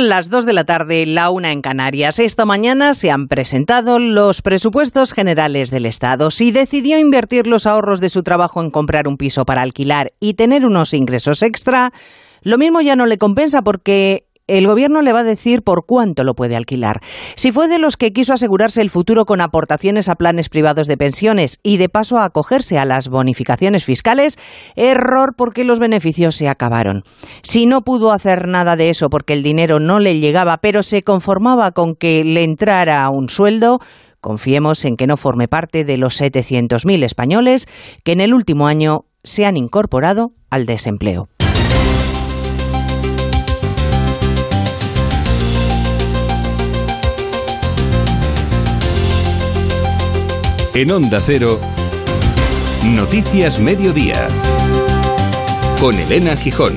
Son las 2 de la tarde, la 1 en Canarias. Esta mañana se han presentado los presupuestos generales del Estado. Si decidió invertir los ahorros de su trabajo en comprar un piso para alquilar y tener unos ingresos extra, lo mismo ya no le compensa porque el gobierno le va a decir por cuánto lo puede alquilar. Si fue de los que quiso asegurarse el futuro con aportaciones a planes privados de pensiones y de paso a acogerse a las bonificaciones fiscales, error porque los beneficios se acabaron. Si no pudo hacer nada de eso porque el dinero no le llegaba, pero se conformaba con que le entrara un sueldo, confiemos en que no forme parte de los 700.000 españoles que en el último año se han incorporado al desempleo. En Onda Cero, Noticias Mediodía, con Elena Gijón.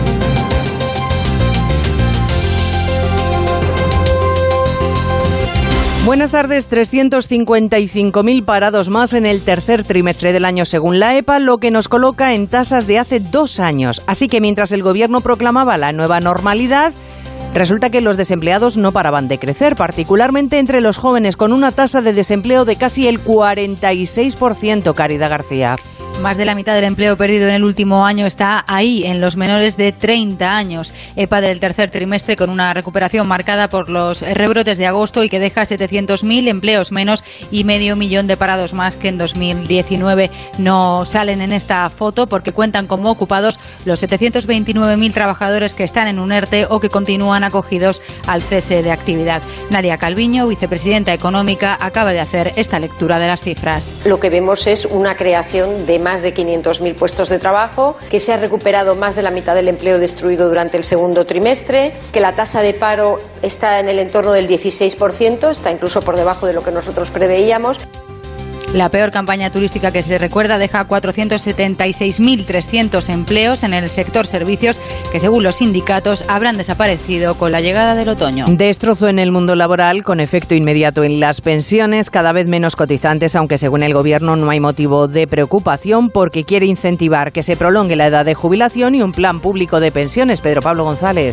Buenas tardes. 355.000 parados más en el tercer trimestre del año según la EPA, lo que nos coloca en tasas de hace 2 años. Así que mientras el gobierno proclamaba la nueva normalidad, resulta que los desempleados no paraban de crecer, particularmente entre los jóvenes, con una tasa de desempleo de casi el 46%, Caridad García. Más de la mitad del empleo perdido en el último año está ahí, en los menores de 30 años. EPA del tercer trimestre con una recuperación marcada por los rebrotes de agosto y que deja 700.000 empleos menos y 500.000 de parados más que en 2019. No salen en esta foto porque cuentan como ocupados los 729.000 trabajadores que están en un ERTE o que continúan acogidos al cese de actividad. Nadia Calviño, vicepresidenta económica, acaba de hacer esta lectura de las cifras. Lo que vemos es una creación de más de 500.000 puestos de trabajo, que se ha recuperado más de la mitad del empleo destruido durante el segundo trimestre, que la tasa de paro está en el entorno del 16%, está incluso por debajo de lo que nosotros preveíamos. La peor campaña turística que se recuerda deja 476.300 empleos en el sector servicios que, según los sindicatos, habrán desaparecido con la llegada del otoño. Destrozo en el mundo laboral con efecto inmediato en las pensiones, cada vez menos cotizantes, aunque según el gobierno no hay motivo de preocupación porque quiere incentivar que se prolongue la edad de jubilación y un plan público de pensiones. Pedro Pablo González.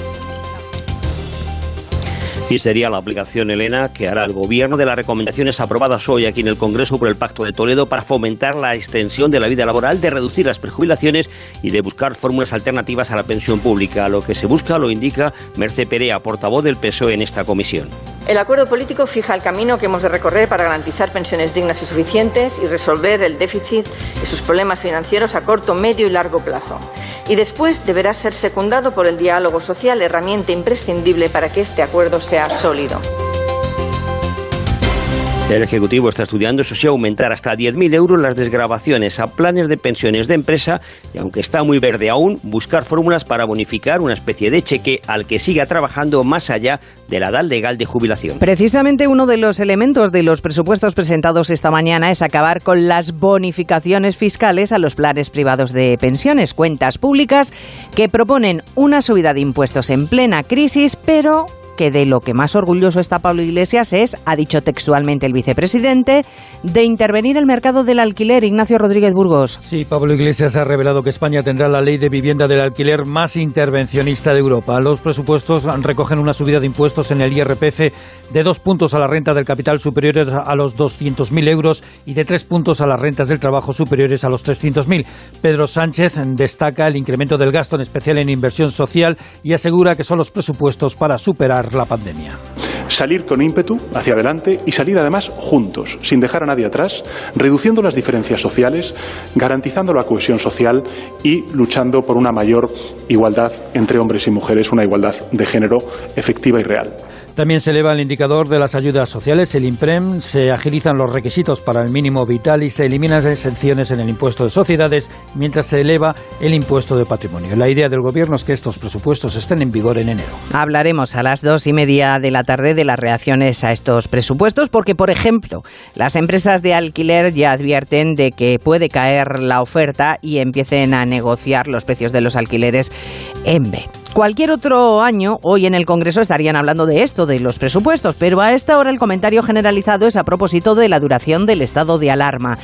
Y sería la aplicación, Elena, que hará el Gobierno de las recomendaciones aprobadas hoy aquí en el Congreso por el Pacto de Toledo para fomentar la extensión de la vida laboral, de reducir las prejubilaciones y de buscar fórmulas alternativas a la pensión pública. Lo que se busca lo indica Mercè Perea, portavoz del PSOE en esta comisión. El acuerdo político fija el camino que hemos de recorrer para garantizar pensiones dignas y suficientes y resolver el déficit y sus problemas financieros a corto, medio y largo plazo. Y después deberá ser secundado por el diálogo social, herramienta imprescindible para que este acuerdo sea sólido. El Ejecutivo está estudiando, eso sí, aumentar hasta 10.000 euros las desgravaciones a planes de pensiones de empresa y, aunque está muy verde aún, buscar fórmulas para bonificar una especie de cheque al que siga trabajando más allá de la edad legal de jubilación. Precisamente uno de los elementos de los presupuestos presentados esta mañana es acabar con las bonificaciones fiscales a los planes privados de pensiones, cuentas públicas que proponen una subida de impuestos en plena crisis, pero que de lo que más orgulloso está Pablo Iglesias es, ha dicho textualmente el vicepresidente, de intervenir el mercado del alquiler. Ignacio Rodríguez Burgos. Sí, Pablo Iglesias ha revelado que España tendrá la ley de vivienda del alquiler más intervencionista de Europa. Los presupuestos recogen una subida de impuestos en el IRPF de 2 puntos a la renta del capital superiores a los 200.000 euros y de 3 puntos a las rentas del trabajo superiores a los 300.000. Pedro Sánchez destaca el incremento del gasto, en especial en inversión social, y asegura que son los presupuestos para superar la pandemia. Salir con ímpetu hacia adelante y salir además juntos, sin dejar a nadie atrás, reduciendo las diferencias sociales, garantizando la cohesión social y luchando por una mayor igualdad entre hombres y mujeres, una igualdad de género efectiva y real. También se eleva el indicador de las ayudas sociales, el IMPREM, se agilizan los requisitos para el mínimo vital y se eliminan las exenciones en el impuesto de sociedades, mientras se eleva el impuesto de patrimonio. La idea del Gobierno es que estos presupuestos estén en vigor en enero. Hablaremos a las 2:30 de la tarde de las reacciones a estos presupuestos, porque, por ejemplo, las empresas de alquiler ya advierten de que puede caer la oferta y empiecen a negociar los precios de los alquileres en B. Cualquier otro año, hoy en el Congreso estarían hablando de esto, de los presupuestos, pero a esta hora el comentario generalizado es a propósito de la duración del estado de alarma.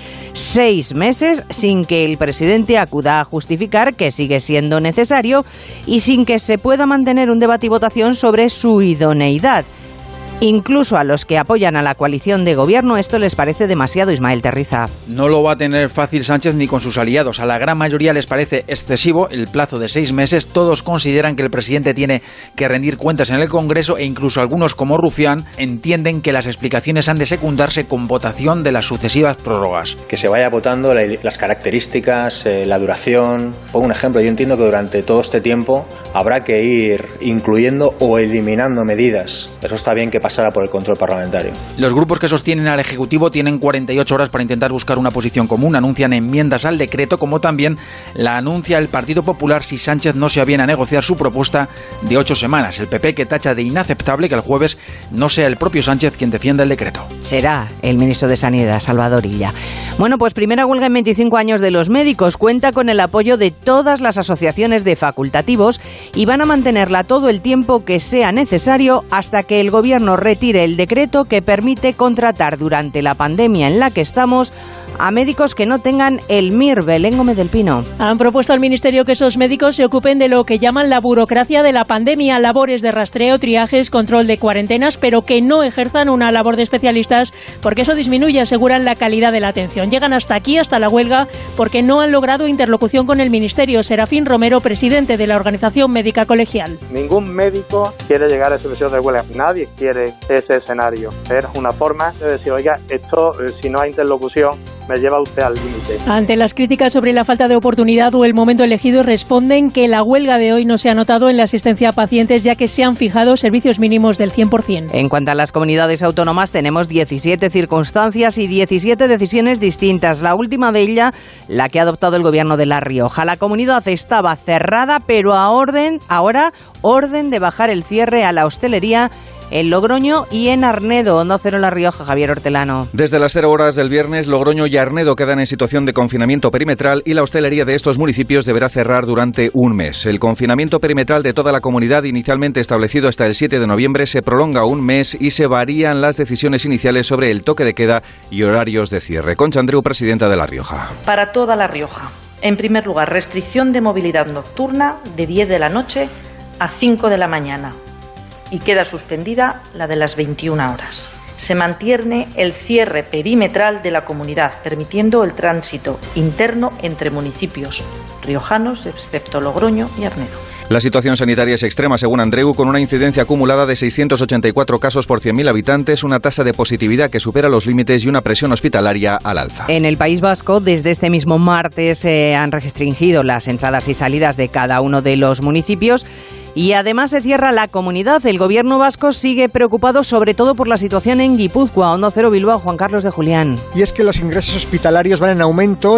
6 meses sin que el presidente acuda a justificar que sigue siendo necesario y sin que se pueda mantener un debate y votación sobre su idoneidad. Incluso a los que apoyan a la coalición de gobierno esto les parece demasiado, Ismael Terriza. No lo va a tener fácil Sánchez ni con sus aliados. A la gran mayoría les parece excesivo el plazo de 6 meses. Todos consideran que el presidente tiene que rendir cuentas en el Congreso e incluso algunos, como Rufián, entienden que las explicaciones han de secundarse con votación de las sucesivas prórrogas. Que se vaya votando las características, la duración. Pongo un ejemplo, yo entiendo que durante todo este tiempo habrá que ir incluyendo o eliminando medidas. Eso está bien que pasara por el control parlamentario. Los grupos que sostienen al Ejecutivo tienen 48 horas para intentar buscar una posición común. Anuncian enmiendas al decreto, como también la anuncia el Partido Popular si Sánchez no se aviene a negociar su propuesta de 8 semanas. El PP, que tacha de inaceptable que el jueves no sea el propio Sánchez quien defienda el decreto. Será el ministro de Sanidad, Salvador Illa. Bueno, pues primera huelga en 25 años de los médicos. Cuenta con el apoyo de todas las asociaciones de facultativos y van a mantenerla todo el tiempo que sea necesario hasta que el gobierno retire el decreto que permite contratar durante la pandemia en la que estamos a médicos que no tengan el MIR. Belén Gómez del Pino. Han propuesto al Ministerio que esos médicos se ocupen de lo que llaman la burocracia de la pandemia, labores de rastreo, triajes, control de cuarentenas, pero que no ejerzan una labor de especialistas porque eso disminuye, aseguran, la calidad de la atención. Llegan hasta aquí, hasta la huelga, porque no han logrado interlocución con el Ministerio. Serafín Romero, presidente de la Organización Médica Colegial. Ningún médico quiere llegar a esa situación de huelga. Nadie quiere ese escenario. Es una forma de decir, oiga, esto si no hay interlocución me lleva usted al límite. Ante las críticas sobre la falta de oportunidad o el momento elegido, responden que la huelga de hoy no se ha notado en la asistencia a pacientes, ya que se han fijado servicios mínimos del 100%. En cuanto a las comunidades autónomas, tenemos 17 circunstancias y 17 decisiones distintas. La última de ellas, la que ha adoptado el gobierno de La Rioja. La comunidad estaba cerrada, pero ahora orden de bajar el cierre a la hostelería en Logroño y en Arnedo. Onda Cero La Rioja, Javier Hortelano. Desde las 0 horas del viernes, Logroño y Arnedo quedan en situación de confinamiento perimetral y la hostelería de estos municipios deberá cerrar durante un mes. El confinamiento perimetral de toda la comunidad, inicialmente establecido hasta el 7 de noviembre, se prolonga un mes y se varían las decisiones iniciales sobre el toque de queda y horarios de cierre. Concha Andreu, presidenta de La Rioja. Para toda La Rioja, en primer lugar, restricción de movilidad nocturna de 10 de la noche a 5 de la mañana. Y queda suspendida la de las 21 horas. Se mantiene el cierre perimetral de la comunidad, permitiendo el tránsito interno entre municipios riojanos, excepto Logroño y Arnedo. La situación sanitaria es extrema, según Andreu, con una incidencia acumulada de 684 casos por 100.000 habitantes, una tasa de positividad que supera los límites y una presión hospitalaria al alza. En el País Vasco, desde este mismo martes, se han restringido las entradas y salidas de cada uno de los municipios. Y además se cierra la comunidad. El gobierno vasco sigue preocupado sobre todo por la situación en Guipúzcoa. Onda Cero Bilbao, Juan Carlos de Julián. Y es que los ingresos hospitalarios van en aumento,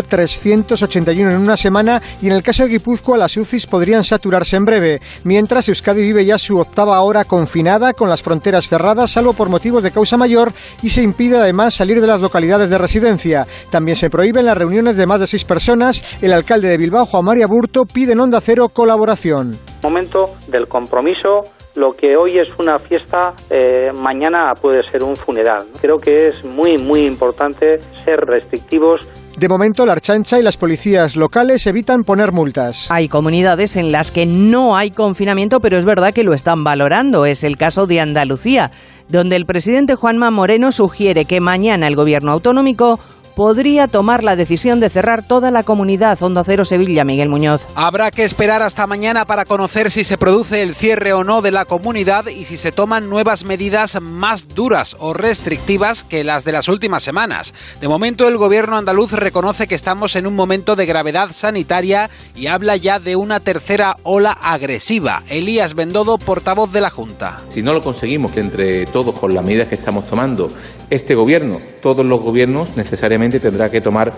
381 en una semana, y en el caso de Guipúzcoa las UCIs podrían saturarse en breve. Mientras Euskadi vive ya su 8ª hora confinada, con las fronteras cerradas, salvo por motivos de causa mayor, y se impide además salir de las localidades de residencia. También se prohíben las reuniones de más de 6 personas. El alcalde de Bilbao, Juan María Burto, pide en Onda Cero colaboración. Momento del compromiso. Lo que hoy es una fiesta, mañana puede ser un funeral. Creo que es muy importante ser restrictivos. De momento, la Ertzaintza y las policías locales evitan poner multas. Hay comunidades en las que no hay confinamiento, pero es verdad que lo están valorando. Es el caso de Andalucía, donde el presidente Juanma Moreno sugiere que mañana el gobierno autonómico podría tomar la decisión de cerrar toda la comunidad. Onda Cero Sevilla, Miguel Muñoz. Habrá que esperar hasta mañana para conocer si se produce el cierre o no de la comunidad y si se toman nuevas medidas más duras o restrictivas que las de las últimas semanas. De momento, el gobierno andaluz reconoce que estamos en un momento de gravedad sanitaria y habla ya de una tercera ola agresiva. Elías Bendodo, portavoz de la Junta. Si no lo conseguimos, que entre todos, con las medidas que estamos tomando, este gobierno, todos los gobiernos necesariamente tendrá que tomar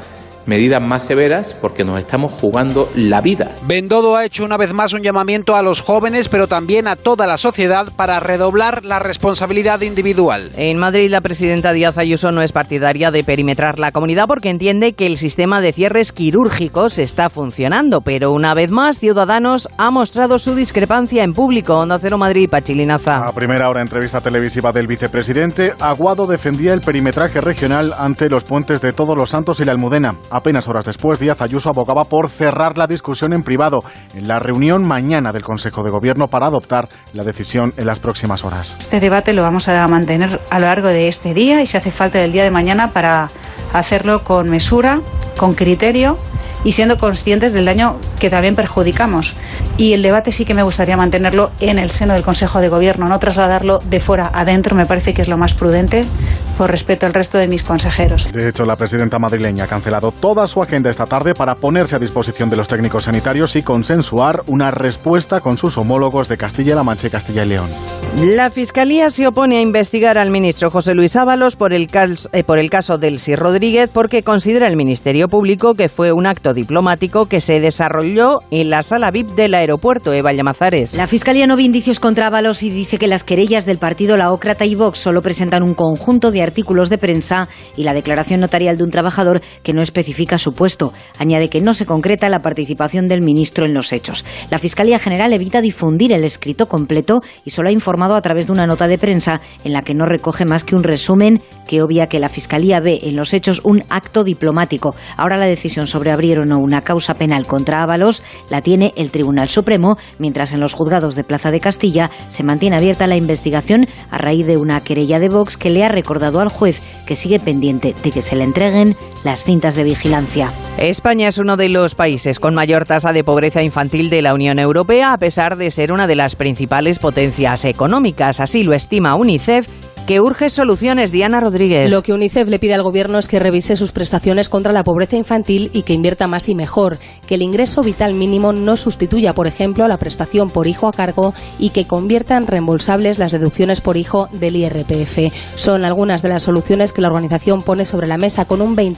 medidas más severas porque nos estamos jugando la vida. Bendodo ha hecho una vez más un llamamiento a los jóvenes, pero también a toda la sociedad para redoblar la responsabilidad individual. En Madrid, la presidenta Díaz Ayuso no es partidaria de perimetrar la comunidad porque entiende que el sistema de cierres quirúrgicos está funcionando, pero una vez más Ciudadanos ha mostrado su discrepancia en público. Onda Cero Madrid, Pachilinaza. A primera hora, entrevista televisiva del vicepresidente, Aguado defendía el perimetraje regional ante los puentes de Todos los Santos y la Almudena. Apenas horas después, Díaz Ayuso abogaba por cerrar la discusión en privado en la reunión mañana del Consejo de Gobierno para adoptar la decisión en las próximas horas. Este debate lo vamos a mantener a lo largo de este día y si hace falta del día de mañana para hacerlo con mesura, con criterio y siendo conscientes del daño que también perjudicamos. Y el debate sí que me gustaría mantenerlo en el seno del Consejo de Gobierno, no trasladarlo de fuera adentro, me parece que es lo más prudente por respeto al resto de mis consejeros. De hecho, la presidenta madrileña ha cancelado toda su agenda esta tarde para ponerse a disposición de los técnicos sanitarios y consensuar una respuesta con sus homólogos de Castilla-La Mancha y Castilla y León. La Fiscalía se opone a investigar al ministro José Luis Ábalos por el caso del Sí Rodríguez porque considera el Ministerio Público que fue un acto diplomático que se desarrolló en la sala VIP del aeropuerto. Eva Llamazares. La Fiscalía no ve indicios contra Ábalos y dice que las querellas del partido Laócrata y Vox solo presentan un conjunto de artículos de prensa y la declaración notarial de un trabajador que no especifica su puesto. Añade que no se concreta la participación del ministro en los hechos. La Fiscalía General evita difundir el escrito completo y solo ha informado a través de una nota de prensa en la que no recoge más que un resumen que obvia que la Fiscalía ve en los hechos un acto diplomático. Ahora la decisión sobre abrir o no una causa penal contra Ábalos la tiene el Tribunal Supremo, mientras en los juzgados de Plaza de Castilla se mantiene abierta la investigación a raíz de una querella de Vox que le ha recordado al juez que sigue pendiente de que se le entreguen las cintas de vigilancia. España es uno de los países con mayor tasa de pobreza infantil de la Unión Europea, a pesar de ser una de las principales potencias económicas. Así lo estima UNICEF, que urge soluciones. Diana Rodríguez. Lo que UNICEF le pide al Gobierno es que revise sus prestaciones contra la pobreza infantil y que invierta más y mejor, que el ingreso vital mínimo no sustituya, por ejemplo, a la prestación por hijo a cargo y que convierta en reembolsables las deducciones por hijo del IRPF. Son algunas de las soluciones que la organización pone sobre la mesa, con un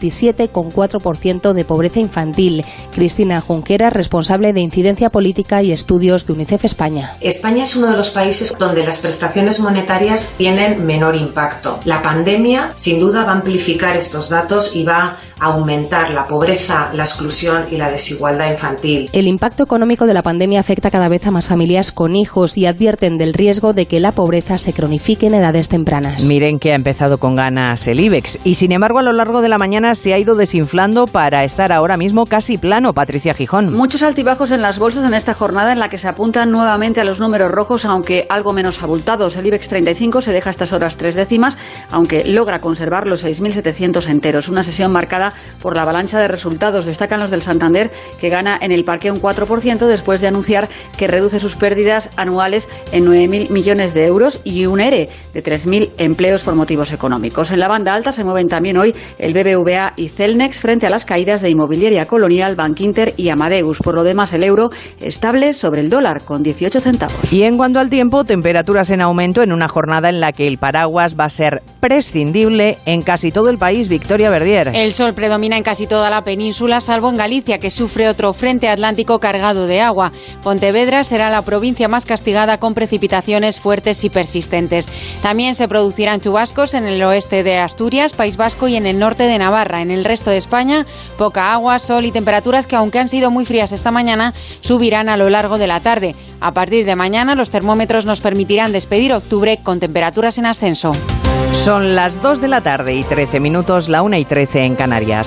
27,4% de pobreza infantil. Cristina Junquera, responsable de Incidencia Política y Estudios de UNICEF España. España es uno de los países donde las prestaciones monetarias tienen menor impacto. La pandemia sin duda va a amplificar estos datos y va a aumentar la pobreza, la exclusión y la desigualdad infantil. El impacto económico de la pandemia afecta cada vez a más familias con hijos y advierten del riesgo de que la pobreza se cronifique en edades tempranas. Miren que ha empezado con ganas el IBEX y sin embargo a lo largo de la mañana se ha ido desinflando para estar ahora mismo casi plano. Patricia Gijón. Muchos altibajos en las bolsas en esta jornada en la que se apuntan nuevamente a los números rojos, aunque algo menos abultados. El IBEX 35 se deja a estas horas 3 décimas, aunque logra conservar los 6.700 enteros. Una sesión marcada por la avalancha de resultados. Destacan los del Santander, que gana en el parque un 4% después de anunciar que reduce sus pérdidas anuales en 9.000 millones de euros y un ERE de 3.000 empleos por motivos económicos. En la banda alta se mueven también hoy el BBVA y Celnex frente a las caídas de Inmobiliaria Colonial, Bankinter y Amadeus. Por lo demás, el euro estable sobre el dólar con 18 centavos. Y en cuanto al tiempo, temperaturas en aumento en una jornada en la que el paraguas va a ser prescindible en casi todo el país. Victoria Verdier. El sol predomina en casi toda la península, salvo en Galicia, que sufre otro frente atlántico cargado de agua. Pontevedra será la provincia más castigada con precipitaciones fuertes y persistentes. También se producirán chubascos en el oeste de Asturias, País Vasco y en el norte de Navarra. En el resto de España, poca agua, sol y temperaturas que, aunque han sido muy frías esta mañana, subirán a lo largo de la tarde. A partir de mañana, los termómetros nos permitirán despedir octubre con temperaturas en ascenso. Son las 2 de la tarde y 13 minutos, la 1:13 en Canarias.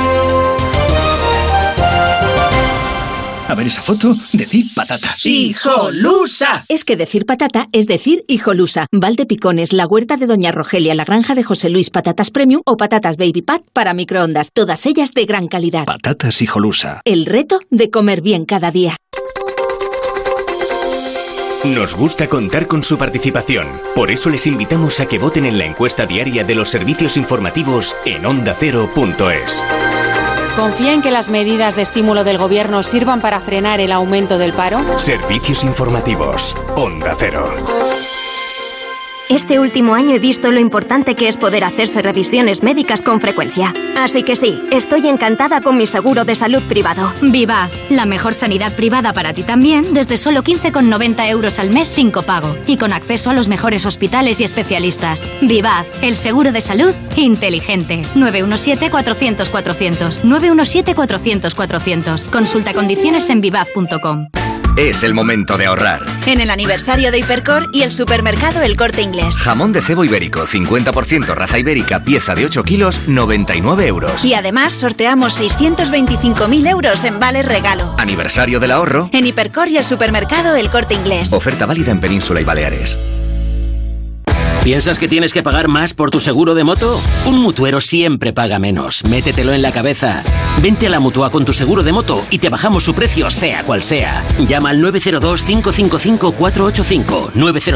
A ver esa foto, decir patata. ¡Hijolusa! Es que decir patata es decir hijolusa. Valdepicones, la huerta de Doña Rogelia, la granja de José Luis, patatas premium o patatas baby pat para microondas. Todas ellas de gran calidad. Patatas hijolusa. El reto de comer bien cada día. Nos gusta contar con su participación. Por eso les invitamos a que voten en la encuesta diaria de los servicios informativos en ondacero.es. ¿Confía en que las medidas de estímulo del Gobierno sirvan para frenar el aumento del paro? Servicios informativos. Onda Cero. Este último año he visto lo importante que es poder hacerse revisiones médicas con frecuencia. Así que sí, estoy encantada con mi seguro de salud privado. Vivaz, la mejor sanidad privada para ti también, desde solo 15,90 € al mes sin copago y con acceso a los mejores hospitales y especialistas. Vivaz, el seguro de salud inteligente. 917-400-400. 917-400-400. Consulta condiciones en vivaz.com. Es el momento de ahorrar. En el aniversario de Hipercor y el supermercado El Corte Inglés. Jamón de cebo ibérico, 50% raza ibérica, pieza de 8 kilos, 99 €. Y además sorteamos 625.000 € en vales regalo. Aniversario del ahorro. En Hipercor y el supermercado El Corte Inglés. Oferta válida en Península y Baleares. ¿Piensas que tienes que pagar más por tu seguro de moto? Un mutuero siempre paga menos. Métetelo en la cabeza. Vente a la Mutua con tu seguro de moto y te bajamos su precio, sea cual sea. Llama al 902-555-485.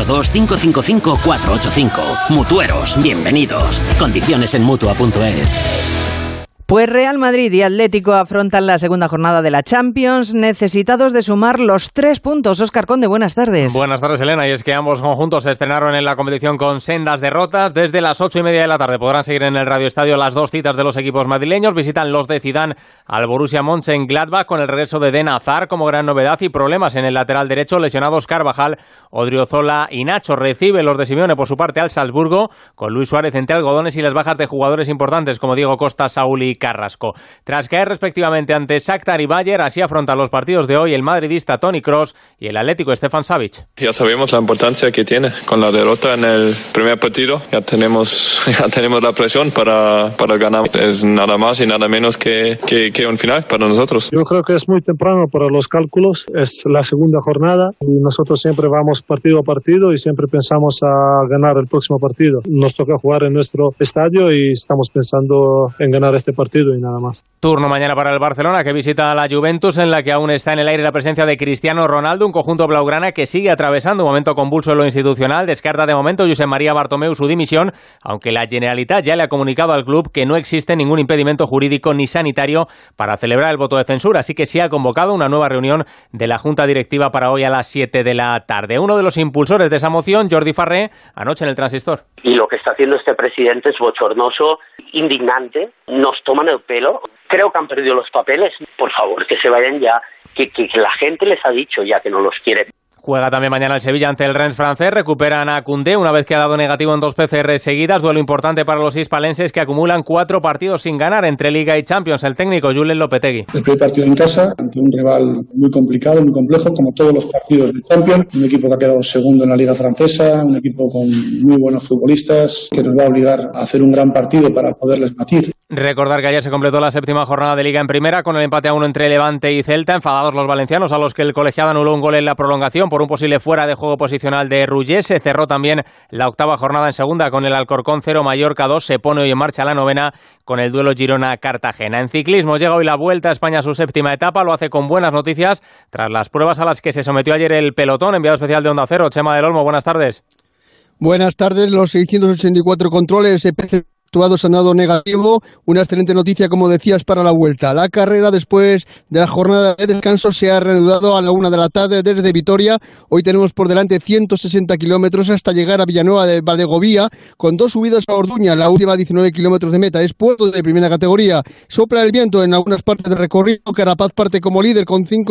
902-555-485. Mutueros, bienvenidos. Condiciones en Mutua.es. Pues Real Madrid y Atlético afrontan la segunda jornada de la Champions, necesitados de sumar los 3 puntos. Óscar Conde, buenas tardes. Buenas tardes, Elena. Y es que ambos conjuntos se estrenaron en la competición con sendas derrotas. Desde las 8:30 de la tarde podrán seguir en el Radio Estadio las 2 citas de los equipos madrileños. Visitan los de Zidane al Borussia Mönchengladbach con el regreso de Eden Hazard como gran novedad y problemas en el lateral derecho, lesionados Carvajal, Odriozola y Nacho. Recibe los de Simeone por su parte al Salzburgo con Luis Suárez entre algodones y las bajas de jugadores importantes como Diego Costa, Saúl y Carrasco. Tras caer respectivamente ante Shakhtar y Bayern, así afrontan los partidos de hoy el madridista Toni Kroos y el atlético Stefan Savic. Ya sabemos la importancia que tiene con la derrota en el primer partido. Ya tenemos la presión para ganar. Es nada más y nada menos que un final para nosotros. Yo creo que es muy temprano para los cálculos. Es la segunda jornada y nosotros siempre vamos partido a partido y siempre pensamos a ganar el próximo partido. Nos toca jugar en nuestro estadio y estamos pensando en ganar este partido y nada más. Turno mañana para el Barcelona, que visita a la Juventus, en la que aún está en el aire la presencia de Cristiano Ronaldo, un conjunto blaugrana que sigue atravesando un momento convulso en lo institucional. Descarta de momento Josep María Bartomeu su dimisión, aunque la Generalitat ya le ha comunicado al club que no existe ningún impedimento jurídico ni sanitario para celebrar el voto de censura, así que sí ha convocado una nueva reunión de la Junta Directiva para hoy a las 7 de la tarde. Uno de los impulsores de esa moción, Jordi Farré, anoche en el Transistor. Y lo que está haciendo este presidente es bochornoso, indignante, nos toman el pelo. Creo que han perdido los papeles. Por favor, que se vayan ya, que la gente les ha dicho ya que no los quiere. Juega también mañana el Sevilla ante el Rennes francés. Recuperan a Koundé una vez que ha dado negativo en 2 PCR seguidas. Duelo importante para los hispalenses que acumulan 4 partidos sin ganar entre Liga y Champions. El técnico Julen Lopetegui. El primer partido en casa ante un rival muy complicado, muy complejo, como todos los partidos de Champions. Un equipo que ha quedado segundo en la Liga francesa, un equipo con muy buenos futbolistas que nos va a obligar a hacer un gran partido para poderles batir. Recordar que ayer se completó la 7ª jornada de Liga en Primera con el empate a 1 entre Levante y Celta. Enfadados los valencianos, a los que el colegiado anuló un gol en la prolongación por un posible fuera de juego posicional de Rullé. Se cerró también la 8ª jornada en Segunda con el Alcorcón 0, Mallorca 2. Se pone hoy en marcha la 9ª con el duelo Girona-Cartagena. En ciclismo llega hoy la Vuelta a España a su 7ª etapa. Lo hace con buenas noticias tras las pruebas a las que se sometió ayer el pelotón. Enviado especial de Onda Cero, Chema del Olmo. Buenas tardes. Buenas tardes. Los 684 controles han dado negativo, una excelente noticia, como decías, para la Vuelta. La carrera, después de la jornada de descanso, se ha reanudado a la 1 de la tarde desde Vitoria. Hoy tenemos por delante 160 kilómetros hasta llegar a Villanueva de Valdegovía, con 2 subidas a Orduña. La última 19 kilómetros de meta es puerto de primera categoría. Sopla el viento en algunas partes del recorrido. Carapaz parte como líder con 5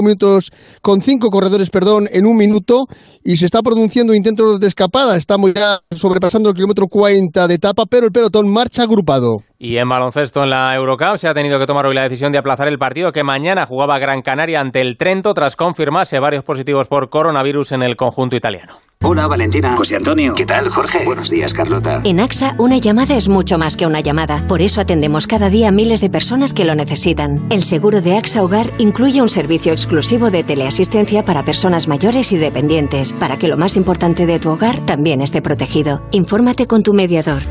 corredores, en 1 minuto, y se está produciendo intentos de escapada. Estamos ya sobrepasando el kilómetro 40 de etapa, pero el pelotón marcha agrupado. Y en baloncesto, en la Eurocup, se ha tenido que tomar hoy la decisión de aplazar el partido que mañana jugaba Gran Canaria ante el Trento tras confirmarse varios positivos por coronavirus en el conjunto italiano. Hola, Valentina. José Antonio. ¿Qué tal, Jorge? Buenos días, Carlota. En AXA, una llamada es mucho más que una llamada. Por eso atendemos cada día a miles de personas que lo necesitan. El seguro de AXA Hogar incluye un servicio exclusivo de teleasistencia para personas mayores y dependientes, para que lo más importante de tu hogar también esté protegido. Infórmate con tu mediador.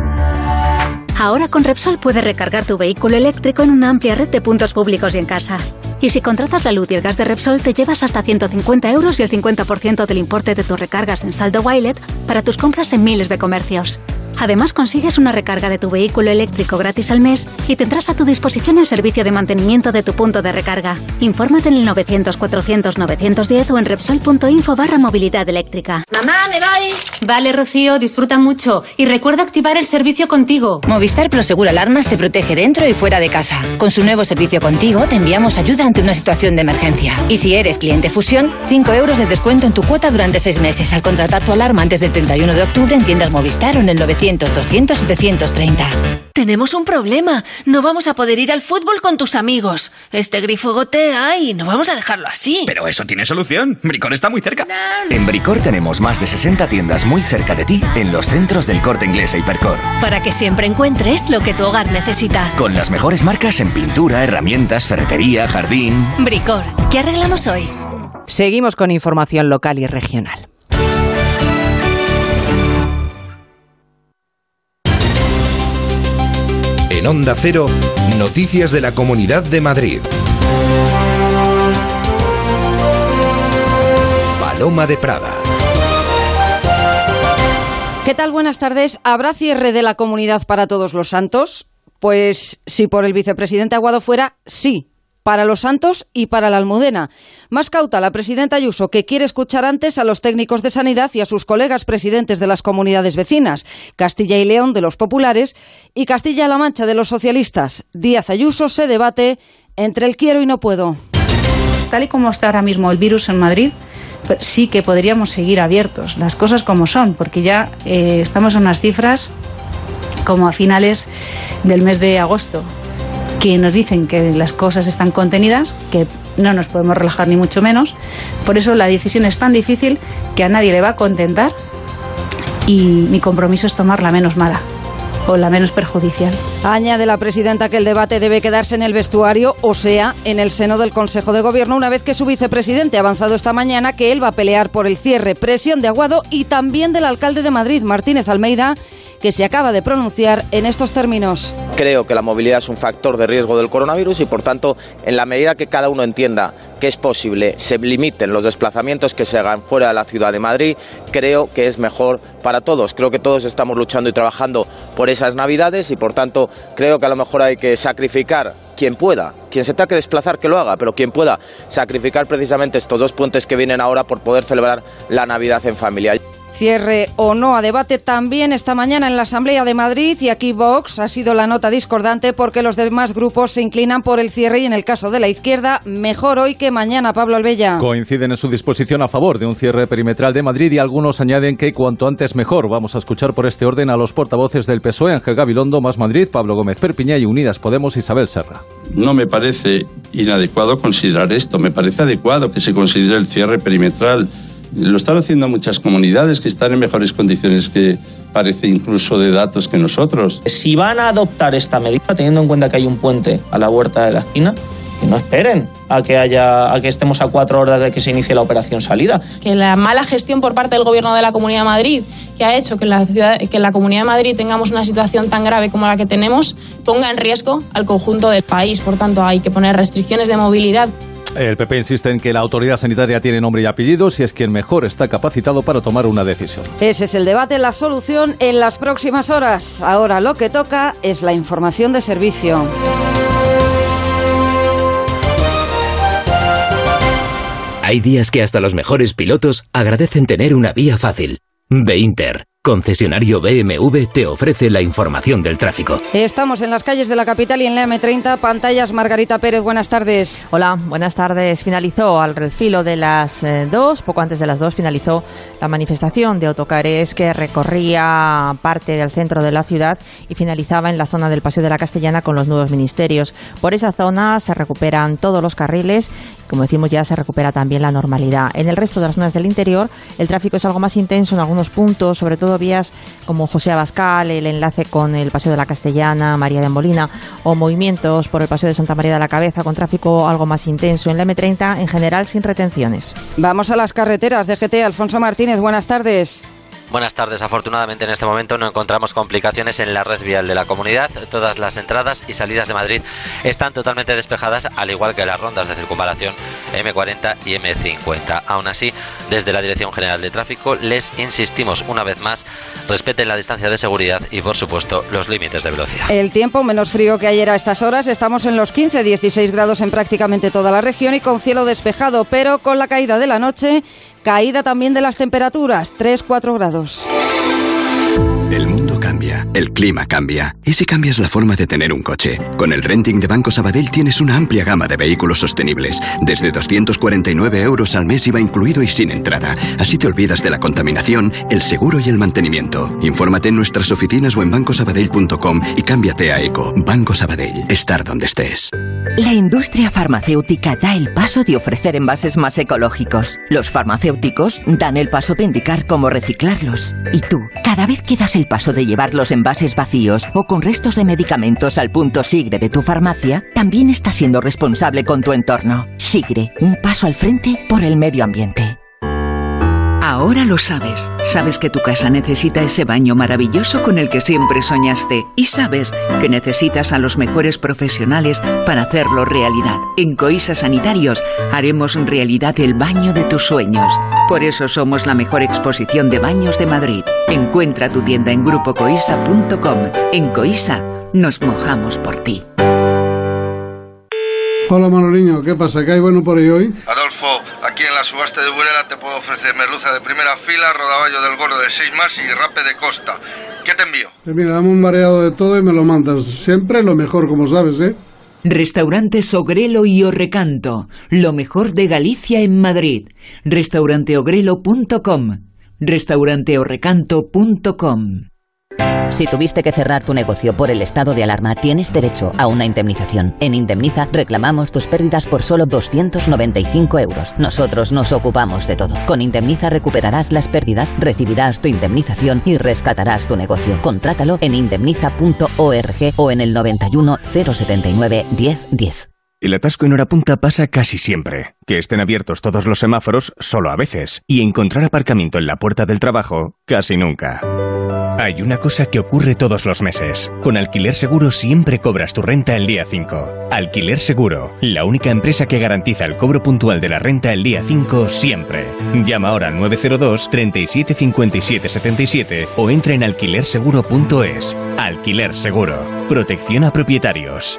Ahora con Repsol puedes recargar tu vehículo eléctrico en una amplia red de puntos públicos y en casa. Y si contratas la luz y el gas de Repsol, te llevas hasta 150 € y el 50% del importe de tus recargas en saldo Wilet para tus compras en miles de comercios. Además, consigues una recarga de tu vehículo eléctrico gratis al mes y tendrás a tu disposición el servicio de mantenimiento de tu punto de recarga. Infórmate en el 900-400-910 o en Repsol.info/movilidad eléctrica. Mamá, ¿me voy? Vale, Rocío, disfruta mucho y recuerda activar el servicio Contigo. Movistar Prosegur Alarmas te protege dentro y fuera de casa. Con su nuevo servicio Contigo te enviamos ayuda ante una situación de emergencia. Y si eres cliente Fusión, 5 euros de descuento en tu cuota durante 6 meses al contratar tu alarma antes del 31 de octubre en tiendas Movistar o en el 900-200-730. Tenemos un problema. No vamos a poder ir al fútbol con tus amigos. Este grifo gotea y no vamos a dejarlo así. Pero eso tiene solución. Bricor está muy cerca. En Bricor tenemos más de 60 tiendas muy cerca de ti en los centros del Corte Inglés e Hipercor. Para que siempre encuentres lo que tu hogar necesita. Con las mejores marcas en pintura, herramientas, ferretería, jardín. Bricor, ¿qué arreglamos hoy? Seguimos con información local y regional. En Onda Cero, noticias de la Comunidad de Madrid. Paloma de Prada. ¿Qué tal? Buenas tardes. ¿Habrá cierre de la Comunidad para Todos los Santos? Pues si por el vicepresidente Aguado fuera, sí. Para los santos y para la Almudena. Más cauta la presidenta Ayuso, que quiere escuchar antes a los técnicos de sanidad y a sus colegas presidentes de las comunidades vecinas, Castilla y León de los populares y Castilla-La Mancha de los socialistas. Díaz Ayuso se debate entre el quiero y no puedo. Tal y como está ahora mismo el virus en Madrid, sí que podríamos seguir abiertos, las cosas como son, porque ya estamos en unas cifras como a finales del mes de agosto, que nos dicen que las cosas están contenidas, que no nos podemos relajar ni mucho menos. Por eso la decisión es tan difícil que a nadie le va a contentar y mi compromiso es tomar la menos mala o la menos perjudicial. Añade la presidenta que el debate debe quedarse en el vestuario, o sea, en el seno del Consejo de Gobierno, una vez que su vicepresidente ha avanzado esta mañana que él va a pelear por el cierre. Presión de Aguado y también del alcalde de Madrid, Martínez Almeida, que se acaba de pronunciar en estos términos. Creo que la movilidad es un factor de riesgo del coronavirus y, por tanto, en la medida que cada uno entienda que es posible, se limiten los desplazamientos que se hagan fuera de la ciudad de Madrid, creo que es mejor para todos. Creo que todos estamos luchando y trabajando por esas Navidades y, por tanto, creo que a lo mejor hay que sacrificar quien pueda, quien se tenga que desplazar que lo haga, pero quien pueda sacrificar precisamente estos 2 puentes que vienen ahora por poder celebrar la Navidad en familia. Cierre o no a debate también esta mañana en la Asamblea de Madrid, y aquí Vox ha sido la nota discordante porque los demás grupos se inclinan por el cierre y en el caso de la izquierda, mejor hoy que mañana. Pablo Albella. Coinciden en su disposición a favor de un cierre perimetral de Madrid y algunos añaden que cuanto antes mejor. Vamos a escuchar por este orden a los portavoces del PSOE, Ángel Gabilondo, Más Madrid, Pablo Gómez Perpiñá y Unidas Podemos, Isabel Serra. No me parece inadecuado considerar esto, me parece adecuado que se considere el cierre perimetral. Lo están haciendo muchas comunidades que están en mejores condiciones que parece incluso de datos que nosotros. Si van a adoptar esta medida, teniendo en cuenta que hay un puente a la huerta de la esquina, que no esperen a que estemos a 4 horas de que se inicie la operación salida. Que la mala gestión por parte del Gobierno de la Comunidad de Madrid, que ha hecho que en la Comunidad de Madrid tengamos una situación tan grave como la que tenemos, ponga en riesgo al conjunto del país. Por tanto, hay que poner restricciones de movilidad. El PP insiste en que la autoridad sanitaria tiene nombre y apellidos y es quien mejor está capacitado para tomar una decisión. Ese es el debate, la solución en las próximas horas. Ahora lo que toca es la información de servicio. Hay días que hasta los mejores pilotos agradecen tener una vía fácil. Beinter, concesionario BMW, te ofrece la información del tráfico. Estamos en las calles de la capital y en la M30. Pantallas, Margarita Pérez, buenas tardes. Hola, buenas tardes. Finalizó al filo de las 2, poco antes de las 2, finalizó la manifestación de autocares que recorría parte del centro de la ciudad y finalizaba en la zona del Paseo de la Castellana con los nuevos ministerios. Por esa zona se recuperan todos los carriles, como decimos ya se recupera también la normalidad. En el resto de las zonas del interior el tráfico es algo más intenso en algunos puntos, sobre todo vías como José Abascal, el enlace con el Paseo de la Castellana, María de Molina, o movimientos por el Paseo de Santa María de la Cabeza con tráfico algo más intenso. En la M30 en general sin retenciones. Vamos a las carreteras. DGT, Alfonso Martínez, buenas tardes. Buenas tardes. Afortunadamente en este momento no encontramos complicaciones en la red vial de la comunidad. Todas las entradas y salidas de Madrid están totalmente despejadas, al igual que las rondas de circunvalación M40 y M50. Aún así, desde la Dirección General de Tráfico les insistimos una vez más, respeten la distancia de seguridad y, por supuesto, los límites de velocidad. El tiempo menos frío que ayer a estas horas. Estamos en los 15-16 grados en prácticamente toda la región y con cielo despejado, pero con la caída de la noche, caída también de las temperaturas, 3-4 grados. El mundo cambia, el clima cambia. ¿Y si cambias la forma de tener un coche? Con el renting de Banco Sabadell tienes una amplia gama de vehículos sostenibles. Desde 249 € al mes IVA incluido y sin entrada. Así te olvidas de la contaminación, el seguro y el mantenimiento. Infórmate en nuestras oficinas o en bancosabadell.com y cámbiate a Eco. Banco Sabadell. Estar donde estés. La industria farmacéutica da el paso de ofrecer envases más ecológicos. Los farmacéuticos dan el paso de indicar cómo reciclarlos. Y tú, cada vez que das el paso de llevar los envases vacíos o con restos de medicamentos al punto Sigre de tu farmacia, también estás siendo responsable con tu entorno. Sigre, un paso al frente por el medio ambiente. Ahora lo sabes. Sabes que tu casa necesita ese baño maravilloso con el que siempre soñaste. Y sabes que necesitas a los mejores profesionales para hacerlo realidad. En Coisa Sanitarios haremos realidad el baño de tus sueños. Por eso somos la mejor exposición de baños de Madrid. Encuentra tu tienda en grupocoisa.com. En Coisa nos mojamos por ti. Hola Manoliño, ¿qué pasa? ¿Qué hay bueno por ahí hoy? Adolfo, aquí en la subasta de Burela te puedo ofrecer merluza de primera fila, rodaballo del gordo de 6 más y rape de costa. ¿Qué te envío? Mira, dame un mareado de todo y me lo mandas. Siempre lo mejor, como sabes, ¿eh? Restaurantes Ogrelo y Orrecanto, lo mejor de Galicia en Madrid. Restauranteogrelo.com, restauranteorrecanto.com. Si tuviste que cerrar tu negocio por el estado de alarma, tienes derecho a una indemnización. En Indemniza reclamamos tus pérdidas por solo 295 €. Nosotros nos ocupamos de todo. Con Indemniza recuperarás las pérdidas, recibirás tu indemnización y rescatarás tu negocio. Contrátalo en indemniza.org o en el 91 079 10 10. El atasco en hora punta pasa casi siempre. Que estén abiertos todos los semáforos, solo a veces. Y encontrar aparcamiento en la puerta del trabajo, casi nunca. Hay una cosa que ocurre todos los meses. Con Alquiler Seguro siempre cobras tu renta el día 5. Alquiler Seguro, la única empresa que garantiza el cobro puntual de la renta el día 5 siempre. Llama ahora al 902 37 57 77 o entra en alquilerseguro.es. Alquiler Seguro. Protección a propietarios.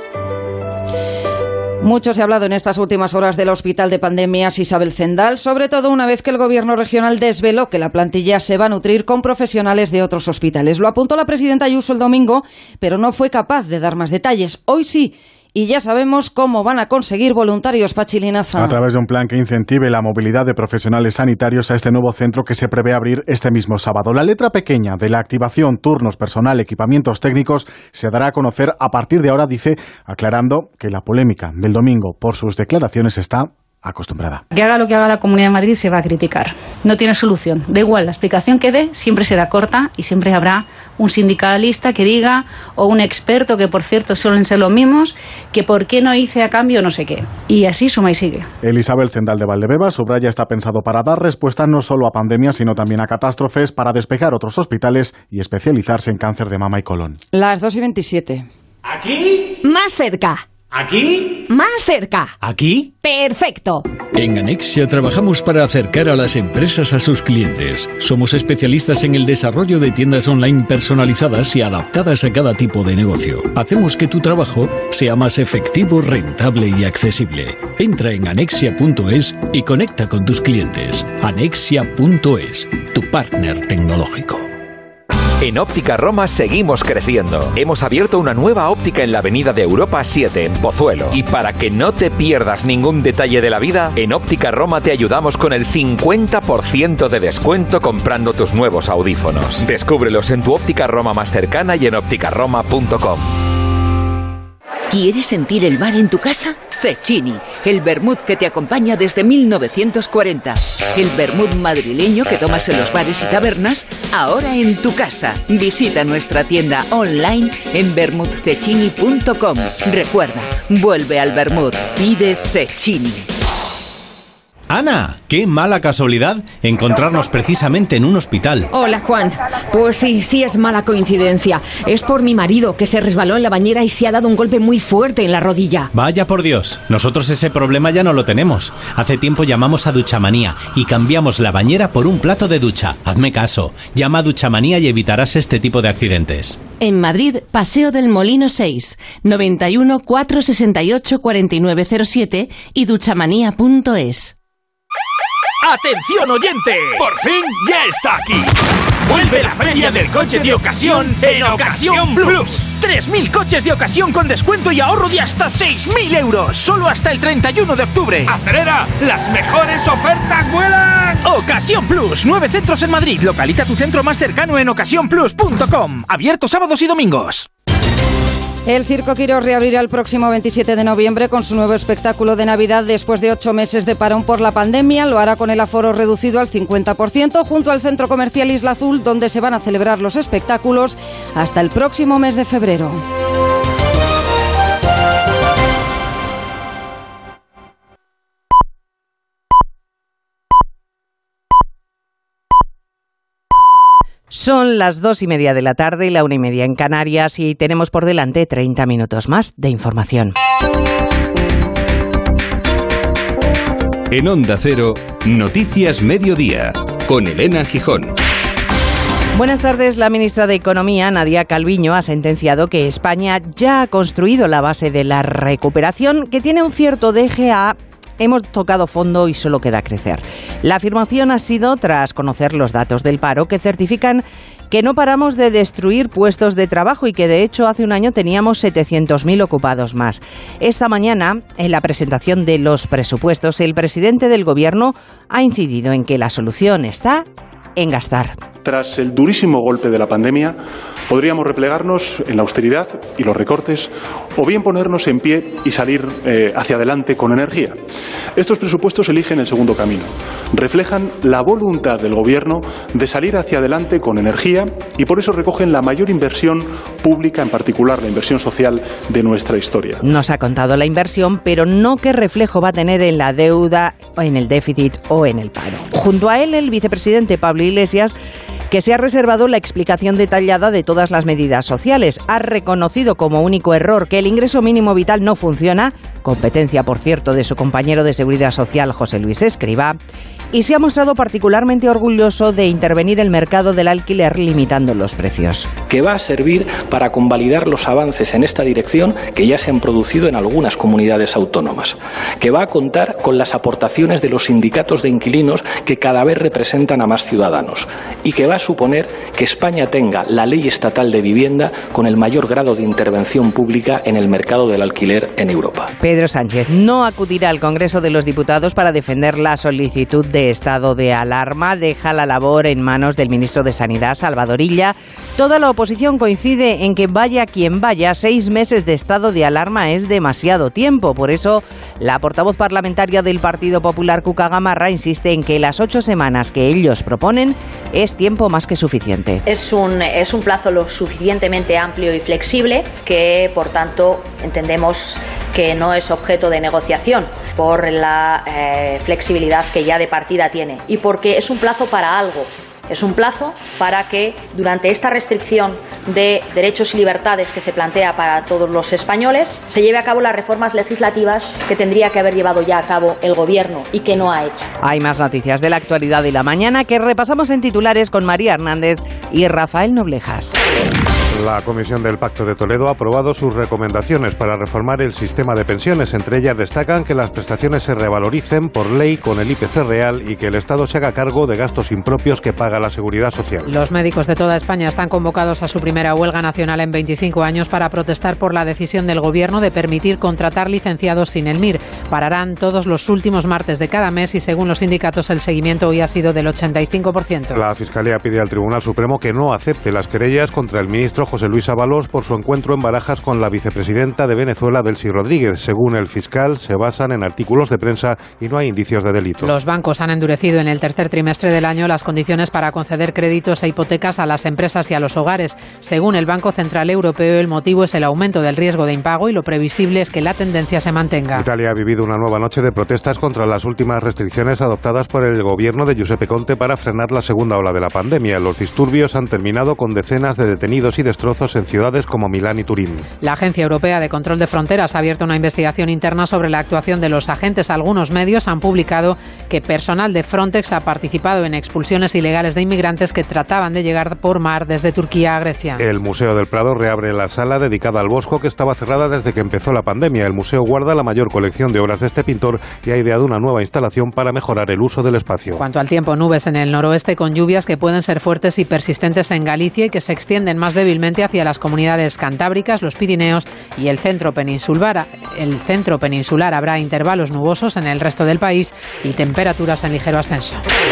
Mucho se ha hablado en estas últimas horas del Hospital de Pandemias Isabel Zendal, sobre todo una vez que el Gobierno regional desveló que la plantilla se va a nutrir con profesionales de otros hospitales. Lo apuntó la presidenta Ayuso el domingo, pero no fue capaz de dar más detalles. Hoy sí. Y ya sabemos cómo van a conseguir voluntarios, Pachi Linaza. A través de un plan que incentive la movilidad de profesionales sanitarios a este nuevo centro que se prevé abrir este mismo sábado. La letra pequeña de la activación, turnos, personal, equipamientos técnicos se dará a conocer a partir de ahora, dice, aclarando que la polémica del domingo por sus declaraciones está acostumbrada. Que haga lo que haga la Comunidad de Madrid se va a criticar. No tiene solución. Da igual, la explicación que dé siempre será corta y siempre habrá un sindicalista que diga, o un experto, que por cierto suelen ser los mismos, que por qué no hice a cambio no sé qué. Y así suma y sigue. El Isabel Zendal de Valdebebas subraya está pensado para dar respuesta no solo a pandemias, sino también a catástrofes, para despejar otros hospitales y especializarse en cáncer de mama y colon. Las 2:27. ¿Aquí? Más cerca. ¿Aquí? Más cerca. ¿Aquí? Perfecto. En Anexia trabajamos para acercar a las empresas a sus clientes. Somos especialistas en el desarrollo de tiendas online personalizadas y adaptadas a cada tipo de negocio. Hacemos que tu trabajo sea más efectivo, rentable y accesible. Entra en anexia.es y conecta con tus clientes. Anexia.es, tu partner tecnológico. En Óptica Roma seguimos creciendo. Hemos abierto una nueva óptica en la avenida de Europa 7, en Pozuelo. Y para que no te pierdas ningún detalle de la vida, en Óptica Roma te ayudamos con el 50% de descuento comprando tus nuevos audífonos. Descúbrelos en tu Óptica Roma más cercana y en ópticaroma.com. ¿Quieres sentir el mar en tu casa? Cecchini, el vermut que te acompaña desde 1940. El vermut madrileño que tomas en los bares y tabernas, ahora en tu casa. Visita nuestra tienda online en vermutcecchini.com. Recuerda, vuelve al vermut. Pide Cecchini. Ana, qué mala casualidad encontrarnos precisamente en un hospital. Hola, Juan. Pues sí es mala coincidencia. Es por mi marido, que se resbaló en la bañera y se ha dado un golpe muy fuerte en la rodilla. Vaya por Dios, nosotros ese problema ya no lo tenemos. Hace tiempo llamamos a Duchamanía y cambiamos la bañera por un plato de ducha. Hazme caso, llama a Duchamanía y evitarás este tipo de accidentes. En Madrid, Paseo del Molino 6, 91 468 4907 y duchamanía.es. ¡Atención, oyente! ¡Por fin ya está aquí! ¡Vuelve la feria del coche de ocasión en Ocasión Plus! 3.000 coches de ocasión con descuento y ahorro de hasta 6.000 euros. Solo hasta el 31 de octubre. ¡Acelera! ¡Las mejores ofertas vuelan! Ocasión Plus. 9 centros en Madrid. Localiza tu centro más cercano en ocasiónplus.com. Abierto sábados y domingos. El Circo Quirós reabrirá el próximo 27 de noviembre con su nuevo espectáculo de Navidad después de 8 meses de parón por la pandemia. Lo hará con el aforo reducido al 50% junto al Centro Comercial Isla Azul, donde se van a celebrar los espectáculos hasta el próximo mes de febrero. Son las 2:30 de la tarde y la 1:30 en Canarias y tenemos por delante 30 minutos más de información. En Onda Cero, Noticias Mediodía, con Elena Gijón. Buenas tardes. La ministra de Economía, Nadia Calviño, ha sentenciado que España ya ha construido la base de la recuperación, que tiene un cierto deje a hemos tocado fondo y solo queda crecer. La afirmación ha sido tras conocer los datos del paro que certifican que no paramos de destruir puestos de trabajo y que de hecho hace un año teníamos 700.000 ocupados más. Esta mañana, en la presentación de los presupuestos, el presidente del Gobierno ha incidido en que la solución está en gastar. Tras el durísimo golpe de la pandemia, podríamos replegarnos en la austeridad y los recortes, o bien ponernos en pie y salir hacia adelante con energía. Estos presupuestos eligen el segundo camino. Reflejan la voluntad del Gobierno de salir hacia adelante con energía y por eso recogen la mayor inversión pública, en particular la inversión social de nuestra historia. Nos ha contado la inversión, pero no qué reflejo va a tener en la deuda, en el déficit o en el paro. Junto a él, el vicepresidente Pablo Iglesias, que se ha reservado la explicación detallada de todas las medidas sociales. Ha reconocido como único error que el ingreso mínimo vital no funciona, competencia, por cierto, de su compañero de Seguridad Social, José Luis Escrivá, y se ha mostrado particularmente orgulloso de intervenir el mercado del alquiler limitando los precios. Que va a servir para convalidar los avances en esta dirección que ya se han producido en algunas comunidades autónomas. Que va a contar con las aportaciones de los sindicatos de inquilinos que cada vez representan a más ciudadanos. Y que va a suponer que España tenga la ley estatal de vivienda con el mayor grado de intervención pública en el mercado del alquiler en Europa. Pedro Sánchez no acudirá al Congreso de los Diputados para defender la solicitud de estado de alarma. Deja la labor en manos del ministro de Sanidad, Salvador Illa. Toda la oposición coincide en que vaya quien vaya, 6 meses de estado de alarma es demasiado tiempo. Por eso, la portavoz parlamentaria del Partido Popular, Cuca Gamarra, insiste en que las 8 semanas que ellos proponen es tiempo más que suficiente. Es un plazo lo suficientemente amplio y flexible que, por tanto, entendemos que no es objeto de negociación por la flexibilidad que ya de partida tiene y porque es un plazo para algo. Es un plazo para que durante esta restricción de derechos y libertades que se plantea para todos los españoles se lleve a cabo las reformas legislativas que tendría que haber llevado ya a cabo el Gobierno y que no ha hecho. Hay más noticias de la actualidad de la mañana que repasamos en titulares con María Hernández y Rafael Noblejas. La Comisión del Pacto de Toledo ha aprobado sus recomendaciones para reformar el sistema de pensiones. Entre ellas destacan que las prestaciones se revaloricen por ley con el IPC real y que el Estado se haga cargo de gastos impropios que paga la Seguridad Social. Los médicos de toda España están convocados a su primera huelga nacional en 25 años para protestar por la decisión del Gobierno de permitir contratar licenciados sin el MIR. Pararán todos los últimos martes de cada mes y, según los sindicatos, el seguimiento hoy ha sido del 85%. La Fiscalía pide al Tribunal Supremo que no acepte las querellas contra el ministro José Luis Ábalos por su encuentro en Barajas con la vicepresidenta de Venezuela, Delcy Rodríguez. Según el fiscal, se basan en artículos de prensa y no hay indicios de delito. Los bancos han endurecido en el tercer trimestre del año las condiciones para conceder créditos e hipotecas a las empresas y a los hogares. Según el Banco Central Europeo, el motivo es el aumento del riesgo de impago y lo previsible es que la tendencia se mantenga. Italia ha vivido una nueva noche de protestas contra las últimas restricciones adoptadas por el gobierno de Giuseppe Conte para frenar la segunda ola de la pandemia. Los disturbios han terminado con decenas de detenidos y destrozos en ciudades como Milán y Turín. La Agencia Europea de Control de Fronteras ha abierto una investigación interna sobre la actuación de los agentes. Algunos medios han publicado que personal de Frontex ha participado en expulsiones ilegales de inmigrantes que trataban de llegar por mar desde Turquía a Grecia. El Museo del Prado reabre la sala dedicada al Bosco, que estaba cerrada desde que empezó la pandemia. El museo guarda la mayor colección de obras de este pintor y ha ideado una nueva instalación para mejorar el uso del espacio. Cuanto al tiempo, nubes en el noroeste con lluvias que pueden ser fuertes y persistentes en Galicia y que se extienden más débilmente hacia las comunidades cantábricas, los Pirineos y el centro peninsular. Habrá intervalos nubosos en el resto del país y temperaturas en ligero ascenso.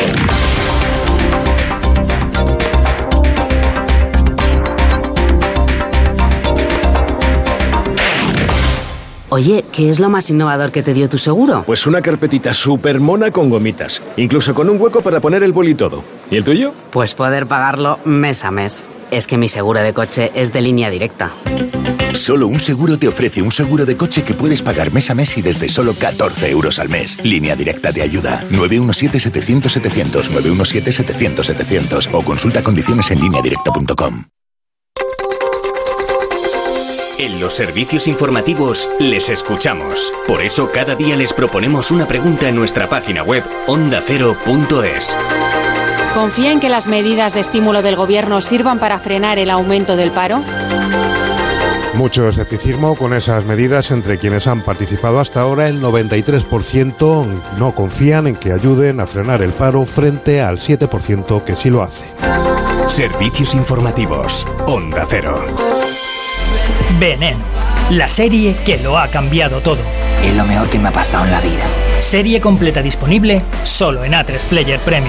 Oye, ¿qué es lo más innovador que te dio tu seguro? Pues una carpetita súper mona con gomitas, incluso con un hueco para poner el boli y todo. ¿Y el tuyo? Pues poder pagarlo mes a mes. Es que mi seguro de coche es de Línea Directa. Solo un seguro te ofrece un seguro de coche que puedes pagar mes a mes y desde solo 14 euros al mes. Línea Directa te ayuda. 917-700-700, 917-700-700 o consulta condiciones en lineadirecta.com. En los servicios informativos les escuchamos. Por eso cada día les proponemos una pregunta en nuestra página web ondacero.es. ¿Confía en que las medidas de estímulo del gobierno sirvan para frenar el aumento del paro? Mucho escepticismo con esas medidas entre quienes han participado hasta ahora. El 93% no confían en que ayuden a frenar el paro frente al 7% que sí lo hace. Servicios informativos. Onda Cero. Veneno, la serie que lo ha cambiado todo. Es lo mejor que me ha pasado en la vida. Serie completa disponible solo en A3 Player Premium.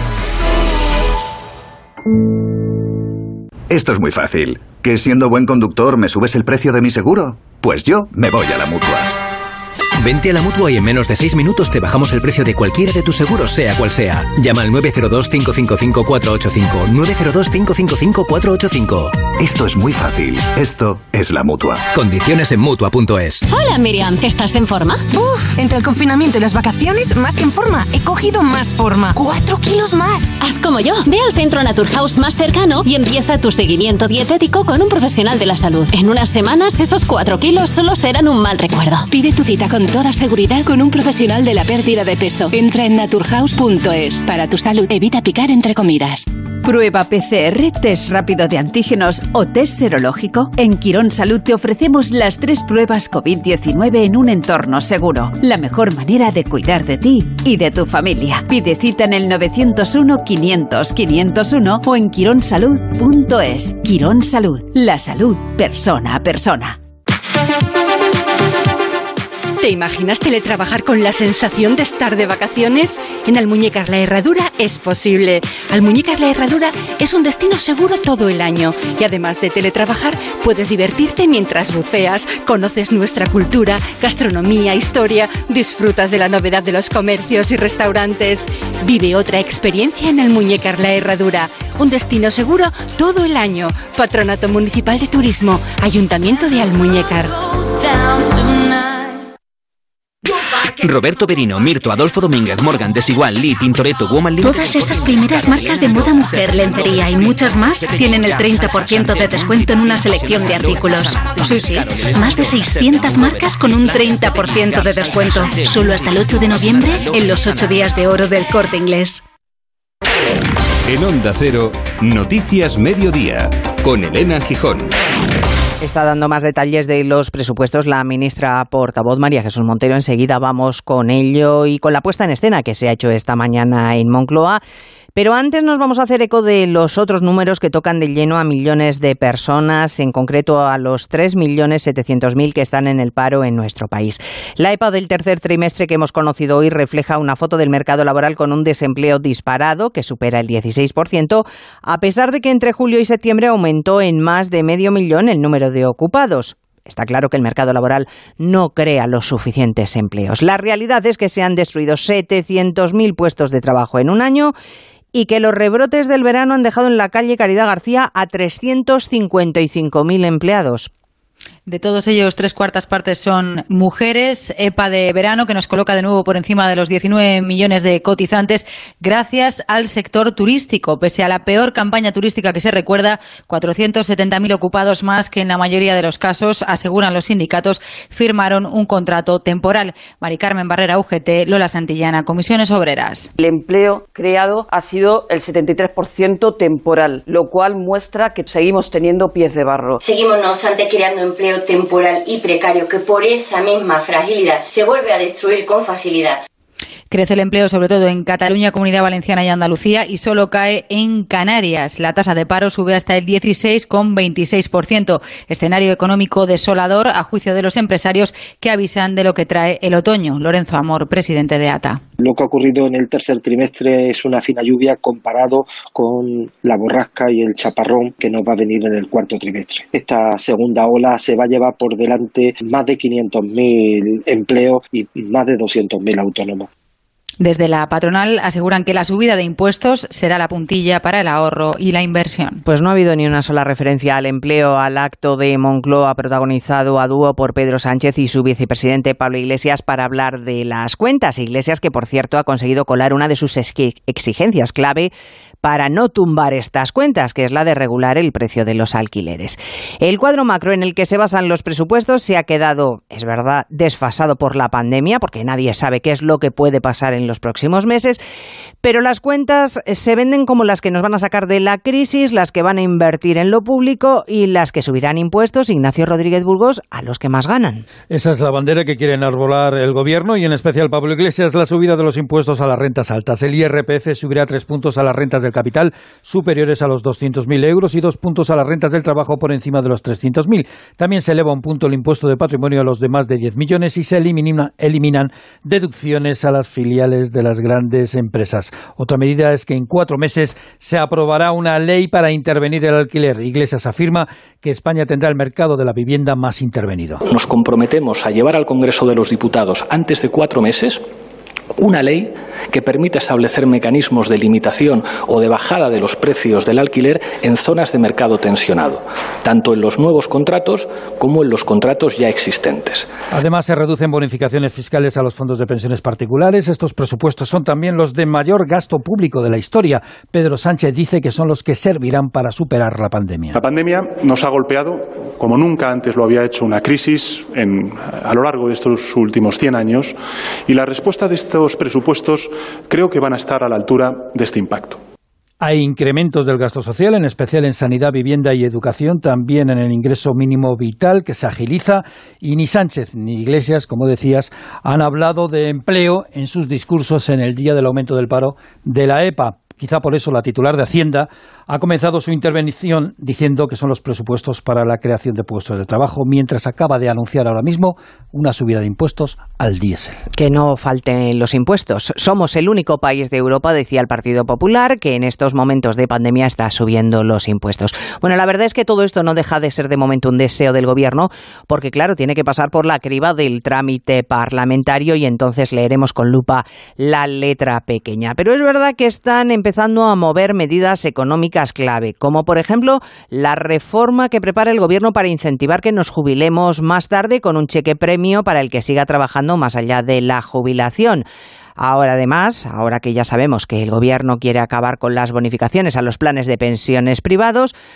Esto es muy fácil. ¿Que siendo buen conductor me subes el precio de mi seguro? Pues yo me voy a la Mutua. Vente a la Mutua y en menos de 6 minutos te bajamos el precio de cualquiera de tus seguros, sea cual sea. Llama al 902-555-485. 902-555-485. Esto es muy fácil. Esto es la Mutua. Condiciones en Mutua.es. Hola Miriam, ¿estás en forma? Entre el confinamiento y las vacaciones, más que en forma, he cogido más forma. 4 kilos más. Haz como yo. Ve al centro Naturhaus más cercano y empieza tu seguimiento dietético con un profesional de la salud. En unas semanas, esos 4 kilos solo serán un mal recuerdo. Pide tu cita con toda seguridad con un profesional de la pérdida de peso. Entra en naturhaus.es. Para tu salud, evita picar entre comidas. Prueba PCR, test rápido de antígenos o test serológico. En Quirón Salud te ofrecemos las 3 pruebas COVID-19 en un entorno seguro. La mejor manera de cuidar de ti y de tu familia. Pide cita en el 901-500-501 o en quironsalud.es. Quirón Salud, la salud persona a persona. ¿Te imaginas teletrabajar con la sensación de estar de vacaciones? En Almuñécar La Herradura es posible. Almuñécar La Herradura es un destino seguro todo el año. Y además de teletrabajar, puedes divertirte mientras buceas, conoces nuestra cultura, gastronomía, historia, disfrutas de la novedad de los comercios y restaurantes. Vive otra experiencia en Almuñécar La Herradura. Un destino seguro todo el año. Patronato Municipal de Turismo. Ayuntamiento de Almuñécar. Roberto Berino, Mirto, Adolfo Domínguez, Morgan, Desigual, Lee, Tintoretto, Woman Limited. Todas estas primeras marcas de moda mujer, lencería y muchas más tienen el 30% de descuento en una selección de artículos. Sí, sí, más de 600 marcas con un 30% de descuento. Solo hasta el 8 de noviembre en los 8 días de oro del Corte Inglés. En Onda Cero, Noticias Mediodía, con Elena Gijón. Está dando más detalles de los presupuestos la ministra portavoz María Jesús Montero. Enseguida vamos con ello y con la puesta en escena que se ha hecho esta mañana en Moncloa. Pero antes nos vamos a hacer eco de los otros números que tocan de lleno a millones de personas, en concreto a los 3.700.000 que están en el paro en nuestro país. La EPA del tercer trimestre que hemos conocido hoy refleja una foto del mercado laboral con un desempleo disparado que supera el 16%, a pesar de que entre julio y septiembre aumentó en más de 500.000 el número de ocupados. Está claro que el mercado laboral no crea los suficientes empleos. La realidad es que se han destruido 700.000 puestos de trabajo en un año y que los rebrotes del verano han dejado en la calle Caridad García a 355.000 empleados. De todos ellos, 3/4 partes son mujeres. EPA de verano que nos coloca de nuevo por encima de los 19 millones de cotizantes gracias al sector turístico. Pese a la peor campaña turística que se recuerda, 470.000 ocupados más que en la mayoría de los casos, aseguran los sindicatos, firmaron un contrato temporal. Mari Carmen Barrera, UGT, Lola Santillana, Comisiones Obreras. El empleo creado ha sido el 73% temporal, lo cual muestra que seguimos teniendo pies de barro. Seguimos, no obstante, creando empleo temporal y precario que por esa misma fragilidad se vuelve a destruir con facilidad. Crece el empleo sobre todo en Cataluña, Comunidad Valenciana y Andalucía y solo cae en Canarias. La tasa de paro sube hasta el 16,26%. Escenario económico desolador a juicio de los empresarios que avisan de lo que trae el otoño. Lorenzo Amor, presidente de ATA. Lo que ha ocurrido en el tercer trimestre es una fina lluvia comparado con la borrasca y el chaparrón que nos va a venir en el cuarto trimestre. Esta segunda ola se va a llevar por delante más de 500.000 empleos y más de 200.000 autónomos. Desde la patronal aseguran que la subida de impuestos será la puntilla para el ahorro y la inversión. Pues no ha habido ni una sola referencia al empleo al acto de Moncloa protagonizado a dúo por Pedro Sánchez y su vicepresidente Pablo Iglesias para hablar de las cuentas. Iglesias que, por cierto, ha conseguido colar una de sus exigencias clave para no tumbar estas cuentas, que es la de regular el precio de los alquileres. El cuadro macro en el que se basan los presupuestos se ha quedado, es verdad, desfasado por la pandemia, porque nadie sabe qué es lo que puede pasar en los próximos meses, pero las cuentas se venden como las que nos van a sacar de la crisis, las que van a invertir en lo público y las que subirán impuestos, Ignacio Rodríguez Burgos, a los que más ganan. Esa es la bandera que quiere enarbolar el gobierno y en especial Pablo Iglesias, la subida de los impuestos a las rentas altas. El IRPF subirá 3 puntos a las rentas del capital superiores a los 200.000 euros y 2 puntos a las rentas del trabajo por encima de los 300.000. También se eleva un punto el impuesto de patrimonio a los de más de 10 millones y se eliminan deducciones a las filiales de las grandes empresas. Otra medida es que en 4 meses se aprobará una ley para intervenir el alquiler. Iglesias afirma que España tendrá el mercado de la vivienda más intervenido. Nos comprometemos a llevar al Congreso de los Diputados antes de 4 meses una ley que permita establecer mecanismos de limitación o de bajada de los precios del alquiler en zonas de mercado tensionado, tanto en los nuevos contratos como en los contratos ya existentes. Además, se reducen bonificaciones fiscales a los fondos de pensiones particulares. Estos presupuestos son también los de mayor gasto público de la historia. Pedro Sánchez dice que son los que servirán para superar la pandemia. La pandemia nos ha golpeado como nunca antes lo había hecho una crisis a lo largo de estos últimos 100 años y la respuesta de estos presupuestos creo que van a estar a la altura de este impacto. Hay incrementos del gasto social, en especial en sanidad, vivienda y educación, también en el ingreso mínimo vital, que se agiliza, y ni Sánchez ni Iglesias, como decías, han hablado de empleo en sus discursos en el día del aumento del paro de la EPA. Quizá por eso la titular de Hacienda ha comenzado su intervención diciendo que son los presupuestos para la creación de puestos de trabajo, mientras acaba de anunciar ahora mismo una subida de impuestos al diésel. Que no falten los impuestos. Somos el único país de Europa, decía el Partido Popular, que en estos momentos de pandemia está subiendo los impuestos. Bueno, la verdad es que todo esto no deja de ser de momento un deseo del Gobierno, porque claro, tiene que pasar por la criba del trámite parlamentario y entonces leeremos con lupa la letra pequeña. Pero es verdad que están empezando a mover medidas económicas clave, como por ejemplo la reforma que prepara el Gobierno para incentivar que nos jubilemos más tarde con un cheque premio para el que siga trabajando más allá de la jubilación. Ahora, además, ahora que ya sabemos que el Gobierno quiere acabar con las bonificaciones a los planes de pensiones privados,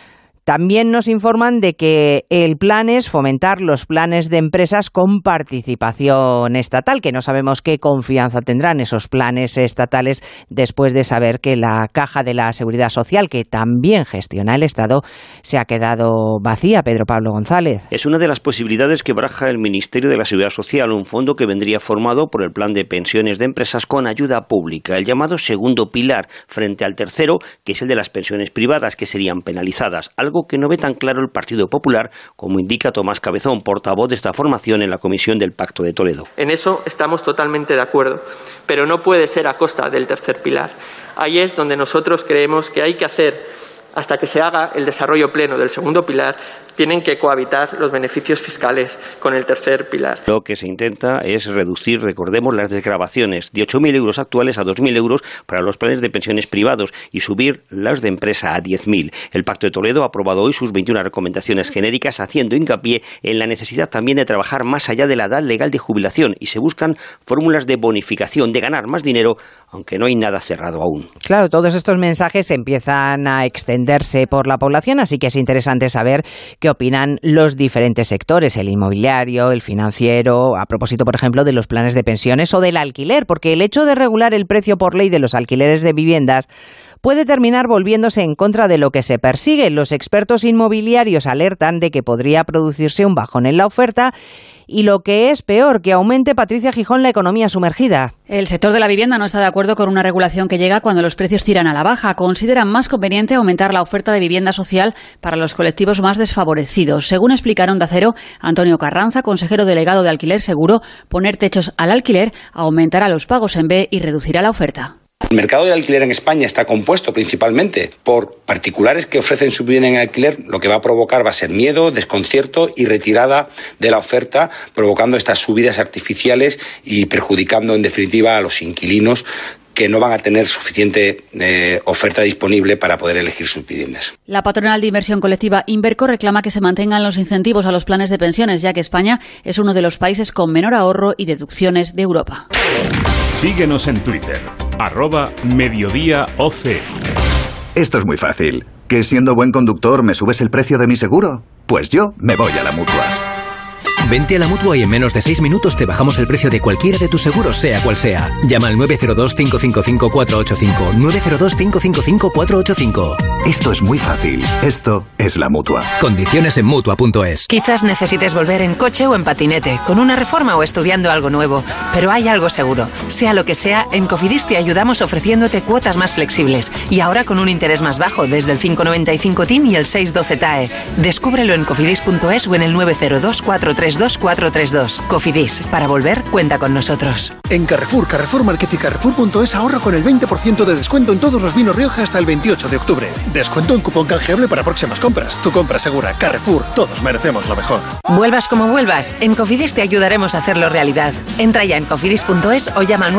También nos informan de que el plan es fomentar los planes de empresas con participación estatal, que no sabemos qué confianza tendrán esos planes estatales después de saber que la Caja de la Seguridad Social, que también gestiona el Estado, se ha quedado vacía. Pedro Pablo González. Es una de las posibilidades que baraja el Ministerio de la Seguridad Social, un fondo que vendría formado por el plan de pensiones de empresas con ayuda pública, el llamado segundo pilar, frente al tercero, que es el de las pensiones privadas, que serían penalizadas, algo que no ve tan claro el Partido Popular, como indica Tomás Cabezón, portavoz de esta formación en la Comisión del Pacto de Toledo. En eso estamos totalmente de acuerdo, pero no puede ser a costa del tercer pilar. Ahí es donde nosotros creemos que hay que hacer, hasta que se haga el desarrollo pleno del segundo pilar, tienen que cohabitar los beneficios fiscales con el tercer pilar. Lo que se intenta es reducir, recordemos, las desgravaciones de 8.000 euros actuales a 2.000 euros para los planes de pensiones privados y subir las de empresa a 10.000. El Pacto de Toledo ha aprobado hoy sus 21 recomendaciones genéricas, haciendo hincapié en la necesidad también de trabajar más allá de la edad legal de jubilación, y se buscan fórmulas de bonificación, de ganar más dinero, aunque no hay nada cerrado aún. Claro, todos estos mensajes empiezan a extenderse por la población, así que es interesante saber qué opinan los diferentes sectores, el inmobiliario, el financiero, a propósito, por ejemplo, de los planes de pensiones o del alquiler, porque el hecho de regular el precio por ley de los alquileres de viviendas puede terminar volviéndose en contra de lo que se persigue. Los expertos inmobiliarios alertan de que podría producirse un bajón en la oferta y, lo que es peor, que aumente, Patricia Gijón, la economía sumergida. El sector de la vivienda no está de acuerdo con una regulación que llega cuando los precios tiran a la baja. Consideran más conveniente aumentar la oferta de vivienda social para los colectivos más desfavorecidos. Según explicaron de Acero, Antonio Carranza, consejero delegado de Alquiler Seguro, poner techos al alquiler aumentará los pagos en B y reducirá la oferta. El mercado del alquiler en España está compuesto principalmente por particulares que ofrecen su vivienda en alquiler. Lo que va a provocar va a ser miedo, desconcierto y retirada de la oferta, provocando estas subidas artificiales y perjudicando en definitiva a los inquilinos, que no van a tener suficiente oferta disponible para poder elegir sus viviendas. La patronal de inversión colectiva Inverco reclama que se mantengan los incentivos a los planes de pensiones, ya que España es uno de los países con menor ahorro y deducciones de Europa. Síguenos en Twitter, @mediodíaoc. Esto es muy fácil. ¿Que siendo buen conductor me subes el precio de mi seguro? Pues yo me voy a la Mutua. Vente a la Mutua y en menos de 6 minutos te bajamos el precio de cualquiera de tus seguros, sea cual sea. Llama al 902-555-485. 902-555-485. Esto es muy fácil. Esto es la Mutua. Condiciones en Mutua.es. Quizás necesites volver en coche o en patinete, con una reforma o estudiando algo nuevo. Pero hay algo seguro. Sea lo que sea, en Cofidis te ayudamos ofreciéndote cuotas más flexibles. Y ahora con un interés más bajo, desde el 5,95 TIN y el 6,12 TAE. Descúbrelo en cofidis.es o en el 902-432-432. Cofidis. Para volver, cuenta con nosotros. En Carrefour, Carrefour Market y Carrefour.es ahorro con el 20% de descuento en todos los vinos Rioja hasta el 28 de octubre. Descuento en cupón canjeable para próximas compras. Tu compra segura. Carrefour. Todos merecemos lo mejor. Vuelvas como vuelvas, en Cofidis te ayudaremos a hacerlo realidad. Entra ya en cofidis.es o llama al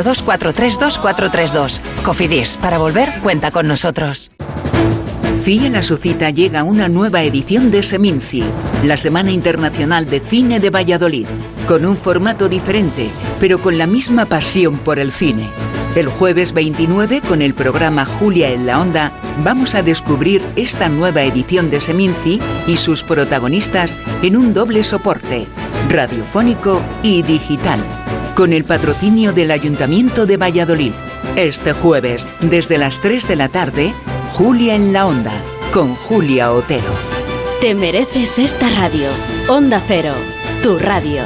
902-432-432. Cofidis. Para volver, cuenta con nosotros. Fiel a su cita llega una nueva edición de Seminci, la Semana Internacional de Cine de Valladolid, con un formato diferente, pero con la misma pasión por el cine. El jueves 29, con el programa Julia en la Onda, vamos a descubrir esta nueva edición de Seminci y sus protagonistas en un doble soporte, radiofónico y digital, con el patrocinio del Ayuntamiento de Valladolid. Este jueves, desde las 3 de la tarde, Julia en la Onda, con Julia Otero. Te mereces esta radio. Onda Cero, tu radio.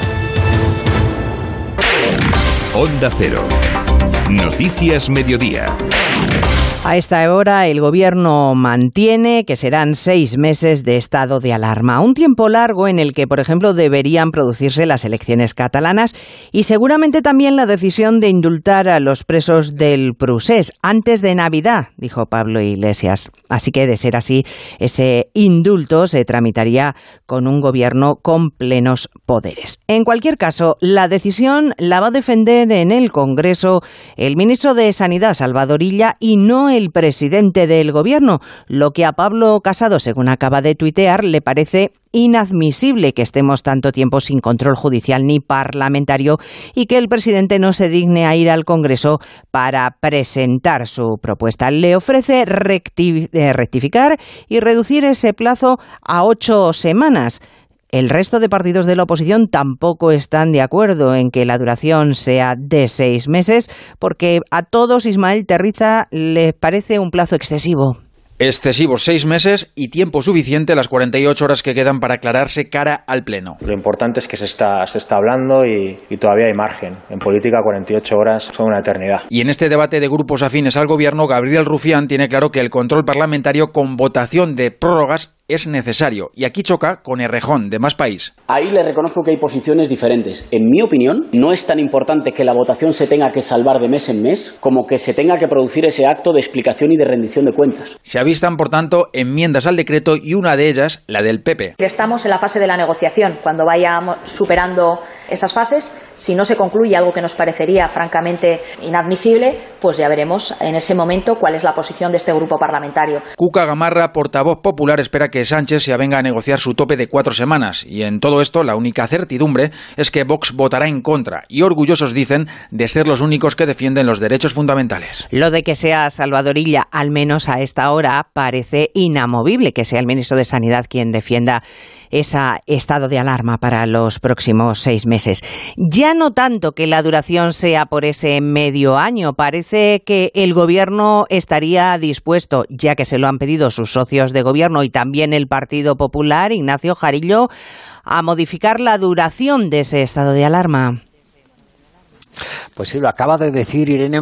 Onda Cero. Noticias Mediodía. A esta hora el Gobierno mantiene que serán 6 meses de estado de alarma, un tiempo largo en el que, por ejemplo, deberían producirse las elecciones catalanas y seguramente también la decisión de indultar a los presos del Prusés antes de Navidad, dijo Pablo Iglesias. Así que, de ser así, ese indulto se tramitaría con un Gobierno con plenos poderes. En cualquier caso, la decisión la va a defender en el Congreso el ministro de Sanidad, Salvador Illa, y no el presidente del Gobierno, lo que a Pablo Casado, según acaba de tuitear, le parece inadmisible que estemos tanto tiempo sin control judicial ni parlamentario y que el presidente no se digne a ir al Congreso para presentar su propuesta. Le ofrece rectificar y reducir ese plazo a 8 semanas. El resto de partidos de la oposición tampoco están de acuerdo en que la duración sea de 6 meses, porque a todos Ismael Terriza les parece un plazo excesivo. Excesivos 6 meses y tiempo suficiente las 48 horas que quedan para aclararse cara al Pleno. Lo importante es que se está hablando y todavía hay margen. En política 48 horas son una eternidad. Y en este debate de grupos afines al Gobierno, Gabriel Rufián tiene claro que el control parlamentario con votación de prórrogas es necesario. Y aquí choca con Errejón, de Más País. Ahí le reconozco que hay posiciones diferentes. En mi opinión, no es tan importante que la votación se tenga que salvar de mes en mes como que se tenga que producir ese acto de explicación y de rendición de cuentas. Se avistan, por tanto, enmiendas al decreto y una de ellas, la del PP. Estamos en la fase de la negociación. Cuando vayamos superando esas fases, si no se concluye algo que nos parecería francamente inadmisible, pues ya veremos en ese momento cuál es la posición de este grupo parlamentario. Cuca Gamarra, portavoz popular, espera que Sánchez se avenga a negociar su tope de 4 semanas. Y en todo esto, la única certidumbre es que Vox votará en contra. Y orgullosos, dicen, de ser los únicos que defienden los derechos fundamentales. Lo de que sea Salvador Illa, al menos a esta hora, parece inamovible, que sea el ministro de Sanidad quien defienda ese estado de alarma para los próximos 6 meses. Ya no tanto que la duración sea por ese medio año, parece que el Gobierno estaría dispuesto, ya que se lo han pedido sus socios de Gobierno y también el Partido Popular, Ignacio Jarillo, a modificar la duración de ese estado de alarma. Pues sí, lo acaba de decir Irene,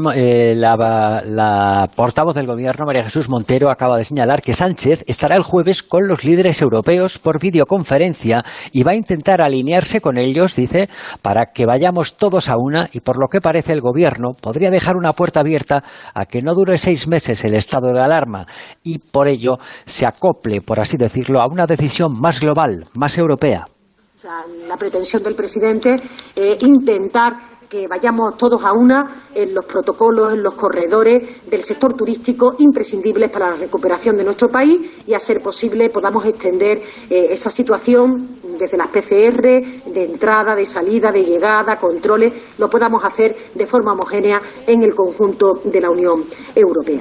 la portavoz del Gobierno, María Jesús Montero, acaba de señalar que Sánchez estará el jueves con los líderes europeos por videoconferencia y va a intentar alinearse con ellos, dice, para que vayamos todos a una, y por lo que parece el Gobierno podría dejar una puerta abierta a que no dure 6 meses el estado de alarma y por ello se acople, por así decirlo, a una decisión más global, más europea. La pretensión del presidente es intentar que vayamos todos a una en los protocolos, en los corredores del sector turístico imprescindibles para la recuperación de nuestro país y, a ser posible, podamos extender esa situación desde las PCR, de entrada, de salida, de llegada, controles, lo podamos hacer de forma homogénea en el conjunto de la Unión Europea.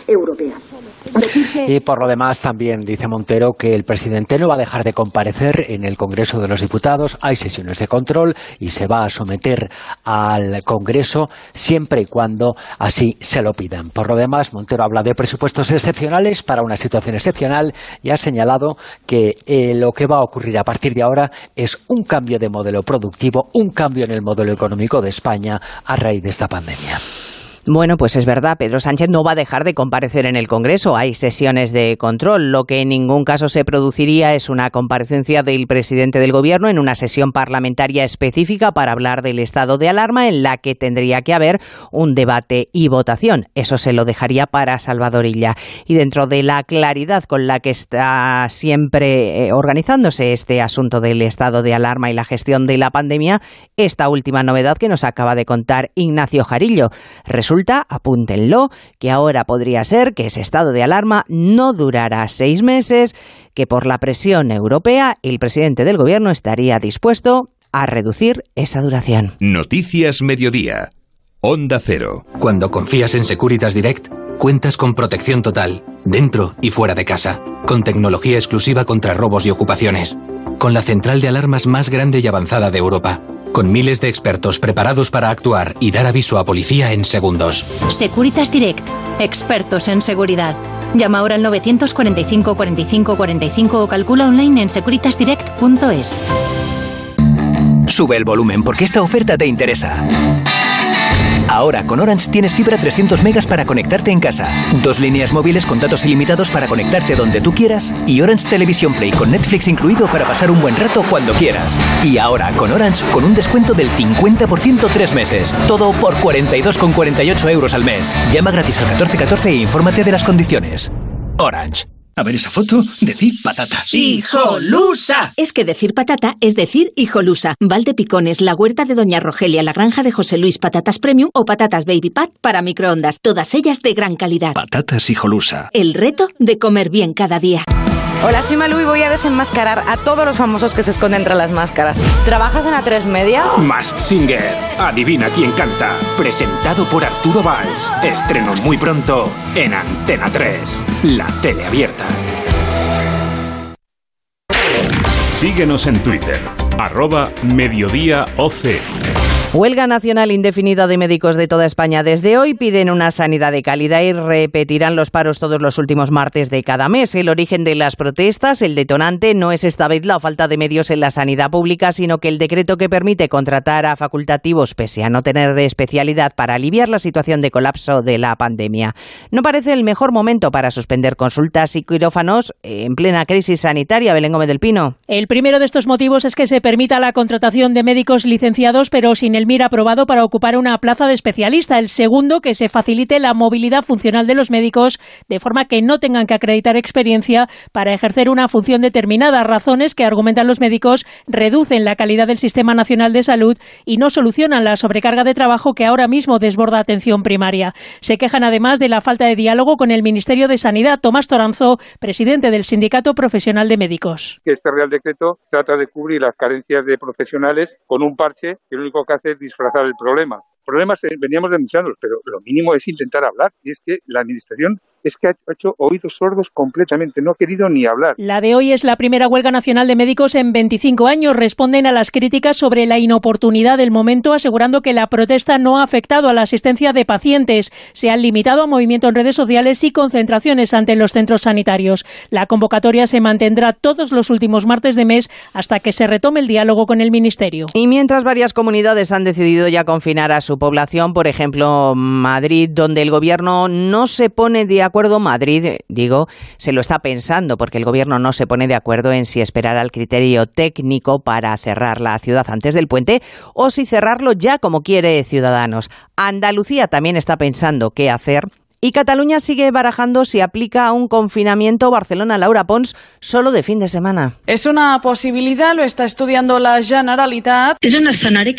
Y por lo demás también dice Montero que el presidente no va a dejar de comparecer en el Congreso de los Diputados, hay sesiones de control y se va a someter al Congreso siempre y cuando así se lo pidan. Por lo demás, Montero habla de presupuestos excepcionales para una situación excepcional y ha señalado que lo que va a ocurrir a partir de ahora es un cambio de modelo productivo, un cambio en el modelo económico de España a raíz de esta pandemia. Bueno, pues es verdad, Pedro Sánchez no va a dejar de comparecer en el Congreso. Hay sesiones de control. Lo que en ningún caso se produciría es una comparecencia del presidente del Gobierno en una sesión parlamentaria específica para hablar del estado de alarma, en la que tendría que haber un debate y votación. Eso se lo dejaría para Salvador Illa. Y dentro de la claridad con la que está siempre organizándose este asunto del estado de alarma y la gestión de la pandemia, esta última novedad que nos acaba de contar Ignacio Jarillo. Resulta, apúntenlo, que ahora podría ser que ese estado de alarma no durará 6 meses, que por la presión europea el presidente del Gobierno estaría dispuesto a reducir esa duración. Noticias Mediodía. Onda Cero. Cuando confías en Securitas Direct, cuentas con protección total, dentro y fuera de casa, con tecnología exclusiva contra robos y ocupaciones, con la central de alarmas más grande y avanzada de Europa, con miles de expertos preparados para actuar y dar aviso a policía en segundos. Securitas Direct, expertos en seguridad. Llama ahora al 945 45 45 o calcula online en securitasdirect.es. Sube el volumen porque esta oferta te interesa. Ahora con Orange tienes fibra 300 megas para conectarte en casa, 2 líneas móviles con datos ilimitados para conectarte donde tú quieras y Orange Televisión Play con Netflix incluido para pasar un buen rato cuando quieras. Y ahora con Orange con un descuento del 50% 3 meses. Todo por 42,48 € al mes. Llama gratis al 1414 e infórmate de las condiciones. Orange. A ver esa foto, decid patata. ¡Hijolusa! Es que decir patata es decir hijolusa. Valdepicones, la huerta de Doña Rogelia, la granja de José Luis, patatas premium o patatas baby pat para microondas. Todas ellas de gran calidad. Patatas hijolusa. El reto de comer bien cada día. Hola, soy Malú y voy a desenmascarar a todos los famosos que se esconden entre las máscaras. ¿Trabajas en A3 Media? Masked Singer. Adivina quién canta. Presentado por Arturo Valls. Estreno muy pronto en Antena 3. La tele abierta. Síguenos en Twitter. @mediodíaoc. Huelga nacional indefinida de médicos de toda España. Desde hoy piden una sanidad de calidad y repetirán los paros todos los últimos martes de cada mes. El origen de las protestas, el detonante, no es esta vez la falta de medios en la sanidad pública, sino que el decreto que permite contratar a facultativos pese a no tener especialidad para aliviar la situación de colapso de la pandemia. No parece el mejor momento para suspender consultas y quirófanos en plena crisis sanitaria. Belén Gómez del Pino. El primero de estos motivos es que se permita la contratación de médicos licenciados, pero sin el MIR aprobado para ocupar una plaza de especialista. El segundo, que se facilite la movilidad funcional de los médicos de forma que no tengan que acreditar experiencia para ejercer una función determinada. Razones que, argumentan los médicos, reducen la calidad del Sistema Nacional de Salud y no solucionan la sobrecarga de trabajo que ahora mismo desborda atención primaria. Se quejan además de la falta de diálogo con el Ministerio de Sanidad. Tomás Toranzo, presidente del Sindicato Profesional de Médicos. Este Real Decreto trata de cubrir las carencias de profesionales con un parche que lo único que hace es disfrazar el problema. Problemas veníamos denunciándolos, pero lo mínimo es intentar hablar. Y es que la Administración es que ha hecho oídos sordos completamente, no ha querido ni hablar. La de hoy es la primera huelga nacional de médicos en 25 años. Responden a las críticas sobre la inoportunidad del momento, asegurando que la protesta no ha afectado a la asistencia de pacientes. Se han limitado a movimiento en redes sociales y concentraciones ante los centros sanitarios. La convocatoria se mantendrá todos los últimos martes de mes hasta que se retome el diálogo con el Ministerio. Y mientras varias comunidades han decidido ya confinar a su población, por ejemplo Madrid, donde el gobierno no se pone de acuerdo, Madrid, se lo está pensando, porque el gobierno no se pone de acuerdo en si esperar al criterio técnico para cerrar la ciudad antes del puente o si cerrarlo ya como quiere Ciudadanos. Andalucía también está pensando qué hacer. Y Cataluña sigue barajando si aplica un confinamiento. Barcelona, Laura Pons, solo de fin de semana. Es una posibilidad, lo está estudiando la Generalitat. Es un escenario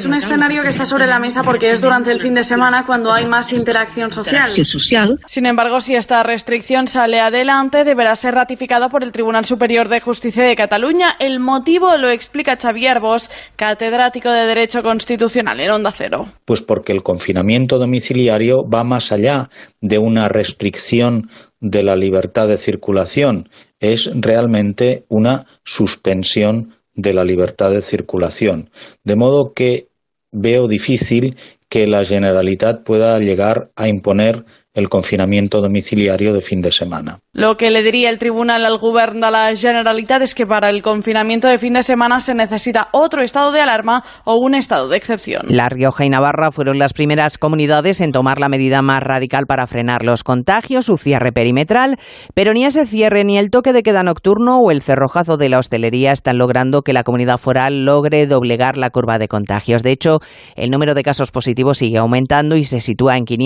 que está sobre la mesa porque es durante el fin de semana cuando hay más interacción social. Sin embargo, si esta restricción sale adelante, deberá ser ratificada por el Tribunal Superior de Justicia de Cataluña. El motivo lo explica Xavier Arbós, catedrático de Derecho Constitucional en Onda Cero. Pues porque el confinamiento domiciliario va más allá de una restricción de la libertad de circulación, es realmente una suspensión de la libertad de circulación. De modo que veo difícil que la Generalitat pueda llegar a imponer el confinamiento domiciliario de fin de semana. Lo que le diría el tribunal al govern de la Generalitat es que para el confinamiento de fin de semana se necesita otro estado de alarma o un estado de excepción. La Rioja y Navarra fueron las primeras comunidades en tomar la medida más radical para frenar los contagios, su cierre perimetral, pero ni ese cierre ni el toque de queda nocturno o el cerrojazo de la hostelería están logrando que la comunidad foral logre doblegar la curva de contagios. De hecho, el número de casos positivos sigue aumentando y se sitúa en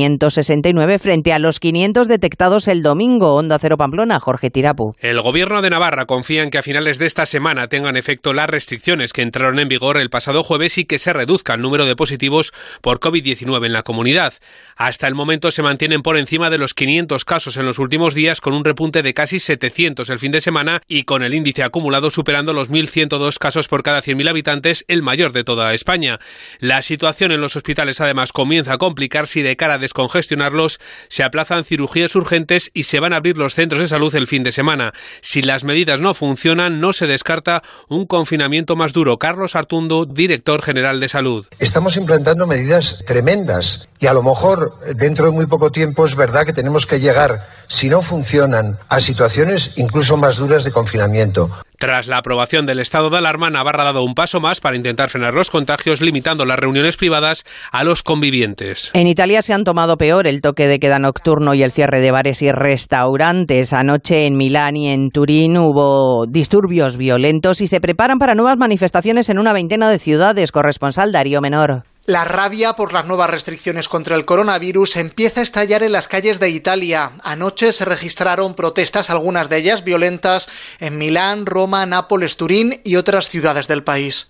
569 frente a los 500 detectados el domingo. Onda Cero Pamplona, Jorge Tirapu. El Gobierno de Navarra confía en que a finales de esta semana tengan efecto las restricciones que entraron en vigor el pasado jueves y que se reduzca el número de positivos por COVID-19 en la comunidad. Hasta el momento se mantienen por encima de los 500 casos en los últimos días, con un repunte de casi 700 el fin de semana y con el índice acumulado superando los 1.102 casos por cada 100.000 habitantes, el mayor de toda España. La situación en los hospitales además comienza a complicarse y de cara a descongestionarlos se aplazan cirugías urgentes y se van a abrir los centros de salud el fin de semana. Si las medidas no funcionan, no se descarta un confinamiento más duro. Carlos Artundo, director general de Salud. Estamos implantando medidas tremendas y a lo mejor dentro de muy poco tiempo es verdad que tenemos que llegar, si no funcionan, a situaciones incluso más duras de confinamiento. Tras la aprobación del estado de alarma, Navarra ha dado un paso más para intentar frenar los contagios, limitando las reuniones privadas a los convivientes. En Italia se han tomado peor el toque de queda nocturno y el cierre de bares y restaurantes. Anoche en Milán y en Turín hubo disturbios violentos y se preparan para nuevas manifestaciones en una veintena de ciudades. Corresponsal Darío Menor. La rabia por las nuevas restricciones contra el coronavirus empieza a estallar en las calles de Italia. Anoche se registraron protestas, algunas de ellas violentas, en Milán, Roma, Nápoles, Turín y otras ciudades del país.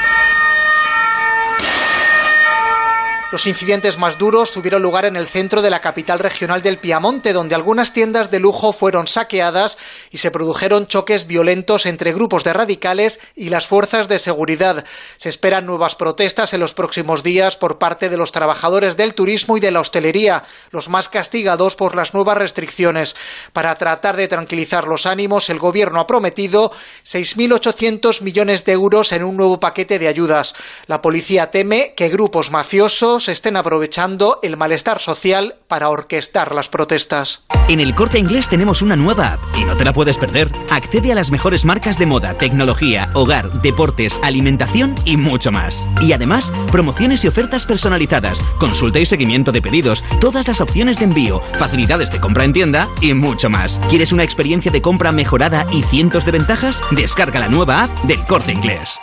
Los incidentes más duros tuvieron lugar en el centro de la capital regional del Piamonte, donde algunas tiendas de lujo fueron saqueadas y se produjeron choques violentos entre grupos de radicales y las fuerzas de seguridad. Se esperan nuevas protestas en los próximos días por parte de los trabajadores del turismo y de la hostelería, los más castigados por las nuevas restricciones. Para tratar de tranquilizar los ánimos, el gobierno ha prometido 6.800 millones de euros en un nuevo paquete de ayudas. La policía teme que grupos mafiosos estén aprovechando el malestar social para orquestar las protestas. En El Corte Inglés tenemos una nueva app y no te la puedes perder. Accede a las mejores marcas de moda, tecnología, hogar, deportes, alimentación y mucho más. Y además, promociones y ofertas personalizadas, consulta y seguimiento de pedidos, todas las opciones de envío, facilidades de compra en tienda y mucho más. ¿Quieres una experiencia de compra mejorada y cientos de ventajas? Descarga la nueva app del Corte Inglés.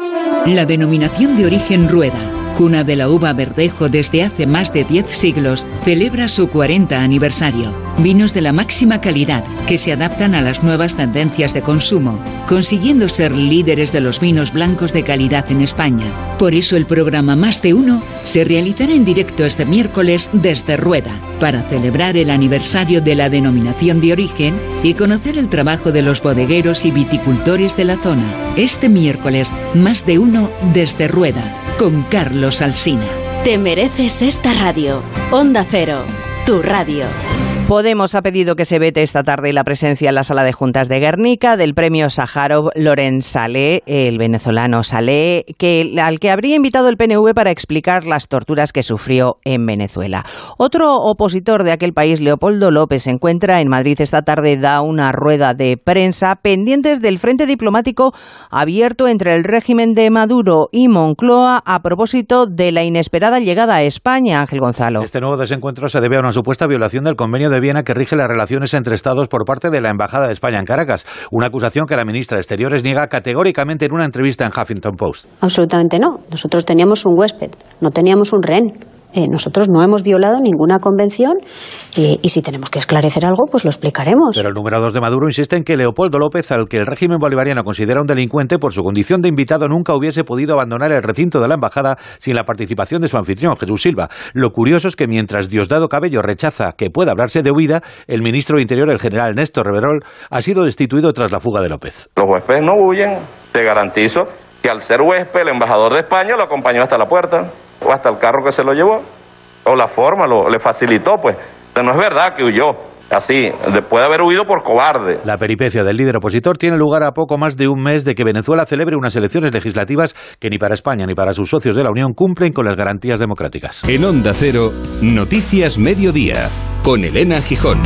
La denominación de origen Rueda, cuna de la uva Verdejo desde hace más de 10 siglos, celebra su 40 aniversario. Vinos de la máxima calidad que se adaptan a las nuevas tendencias de consumo, consiguiendo ser líderes de los vinos blancos de calidad en España. Por eso el programa Más de Uno se realizará en directo este miércoles desde Rueda, para celebrar el aniversario de la denominación de origen y conocer el trabajo de los bodegueros y viticultores de la zona. Este miércoles, Más de Uno desde Rueda, con Carlos Alsina. Te mereces esta radio. Onda Cero, tu radio. Podemos ha pedido que se vete esta tarde la presencia en la sala de juntas de Guernica del premio Sájarov Loren Saleh, el venezolano Saleh, al que habría invitado el PNV para explicar las torturas que sufrió en Venezuela. Otro opositor de aquel país, Leopoldo López, se encuentra en Madrid esta tarde, da una rueda de prensa pendientes del frente diplomático abierto entre el régimen de Maduro y Moncloa a propósito de la inesperada llegada a España. Ángel Gonzalo. Este nuevo desencuentro se debe a una supuesta violación del convenio de Viena que rige las relaciones entre Estados por parte de la Embajada de España en Caracas, una acusación que la ministra de Exteriores niega categóricamente en una entrevista en Huffington Post. Absolutamente no. Nosotros teníamos un huésped, no teníamos un rehén. Nosotros no hemos violado ninguna convención y si tenemos que esclarecer algo, pues lo explicaremos. Pero el número 2 de Maduro insiste en que Leopoldo López, al que el régimen bolivariano considera un delincuente por su condición de invitado, nunca hubiese podido abandonar el recinto de la embajada sin la participación de su anfitrión, Jesús Silva. Lo curioso es que mientras Diosdado Cabello rechaza que pueda hablarse de huida, el ministro de Interior, el general Néstor Reverol, ha sido destituido tras la fuga de López. Los huéspedes no huyen, te garantizo que al ser huésped, el embajador de España lo acompañó hasta la puerta o hasta el carro que se lo llevó, o la forma le facilitó, pues. No es verdad que huyó así, puede haber huido por cobarde. La peripecia del líder opositor tiene lugar a poco más de un mes de que Venezuela celebre unas elecciones legislativas que ni para España ni para sus socios de la Unión cumplen con las garantías democráticas. En Onda Cero, Noticias Mediodía, con Elena Gijón.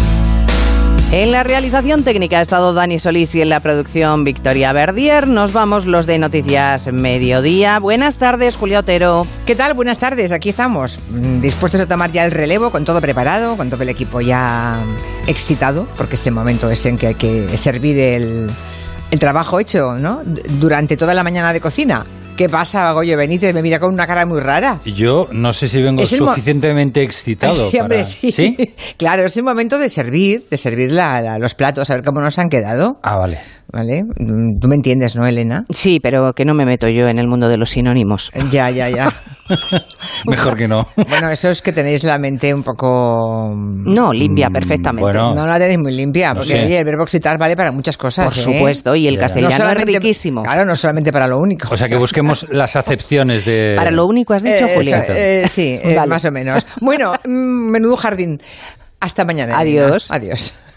En la realización técnica ha estado Dani Solís y en la producción Victoria Verdier. Nos vamos los de Noticias Mediodía. Buenas tardes, Julia Otero. ¿Qué tal? Buenas tardes, aquí estamos, dispuestos a tomar ya el relevo, con todo preparado, con todo el equipo ya excitado, porque es el momento ese en que hay que servir el trabajo hecho, ¿no? Durante toda la mañana de cocina. ¿Qué pasa, Goyo Benítez? Me mira con una cara muy rara. Yo no sé si vengo suficientemente excitado. Sí, hombre, sí. ¿Sí? Claro, es el momento de servir los platos, a ver cómo nos han quedado. Ah, vale. ¿Vale? Tú me entiendes, ¿no, Elena? Sí, pero que no me meto yo en el mundo de los sinónimos. Ya. Mejor que no. Bueno, eso es que tenéis la mente un poco... No, limpia perfectamente. Bueno. No la tenéis muy limpia, porque oye, el verbo excitar vale para muchas cosas. Por supuesto, y el castellano es riquísimo. Claro, no solamente para lo único. O sea, que busquemos las acepciones de... Para lo único has dicho, Julia. Sí, vale. Más o menos. Bueno, menudo jardín. Hasta mañana. Adiós. Elena. Adiós.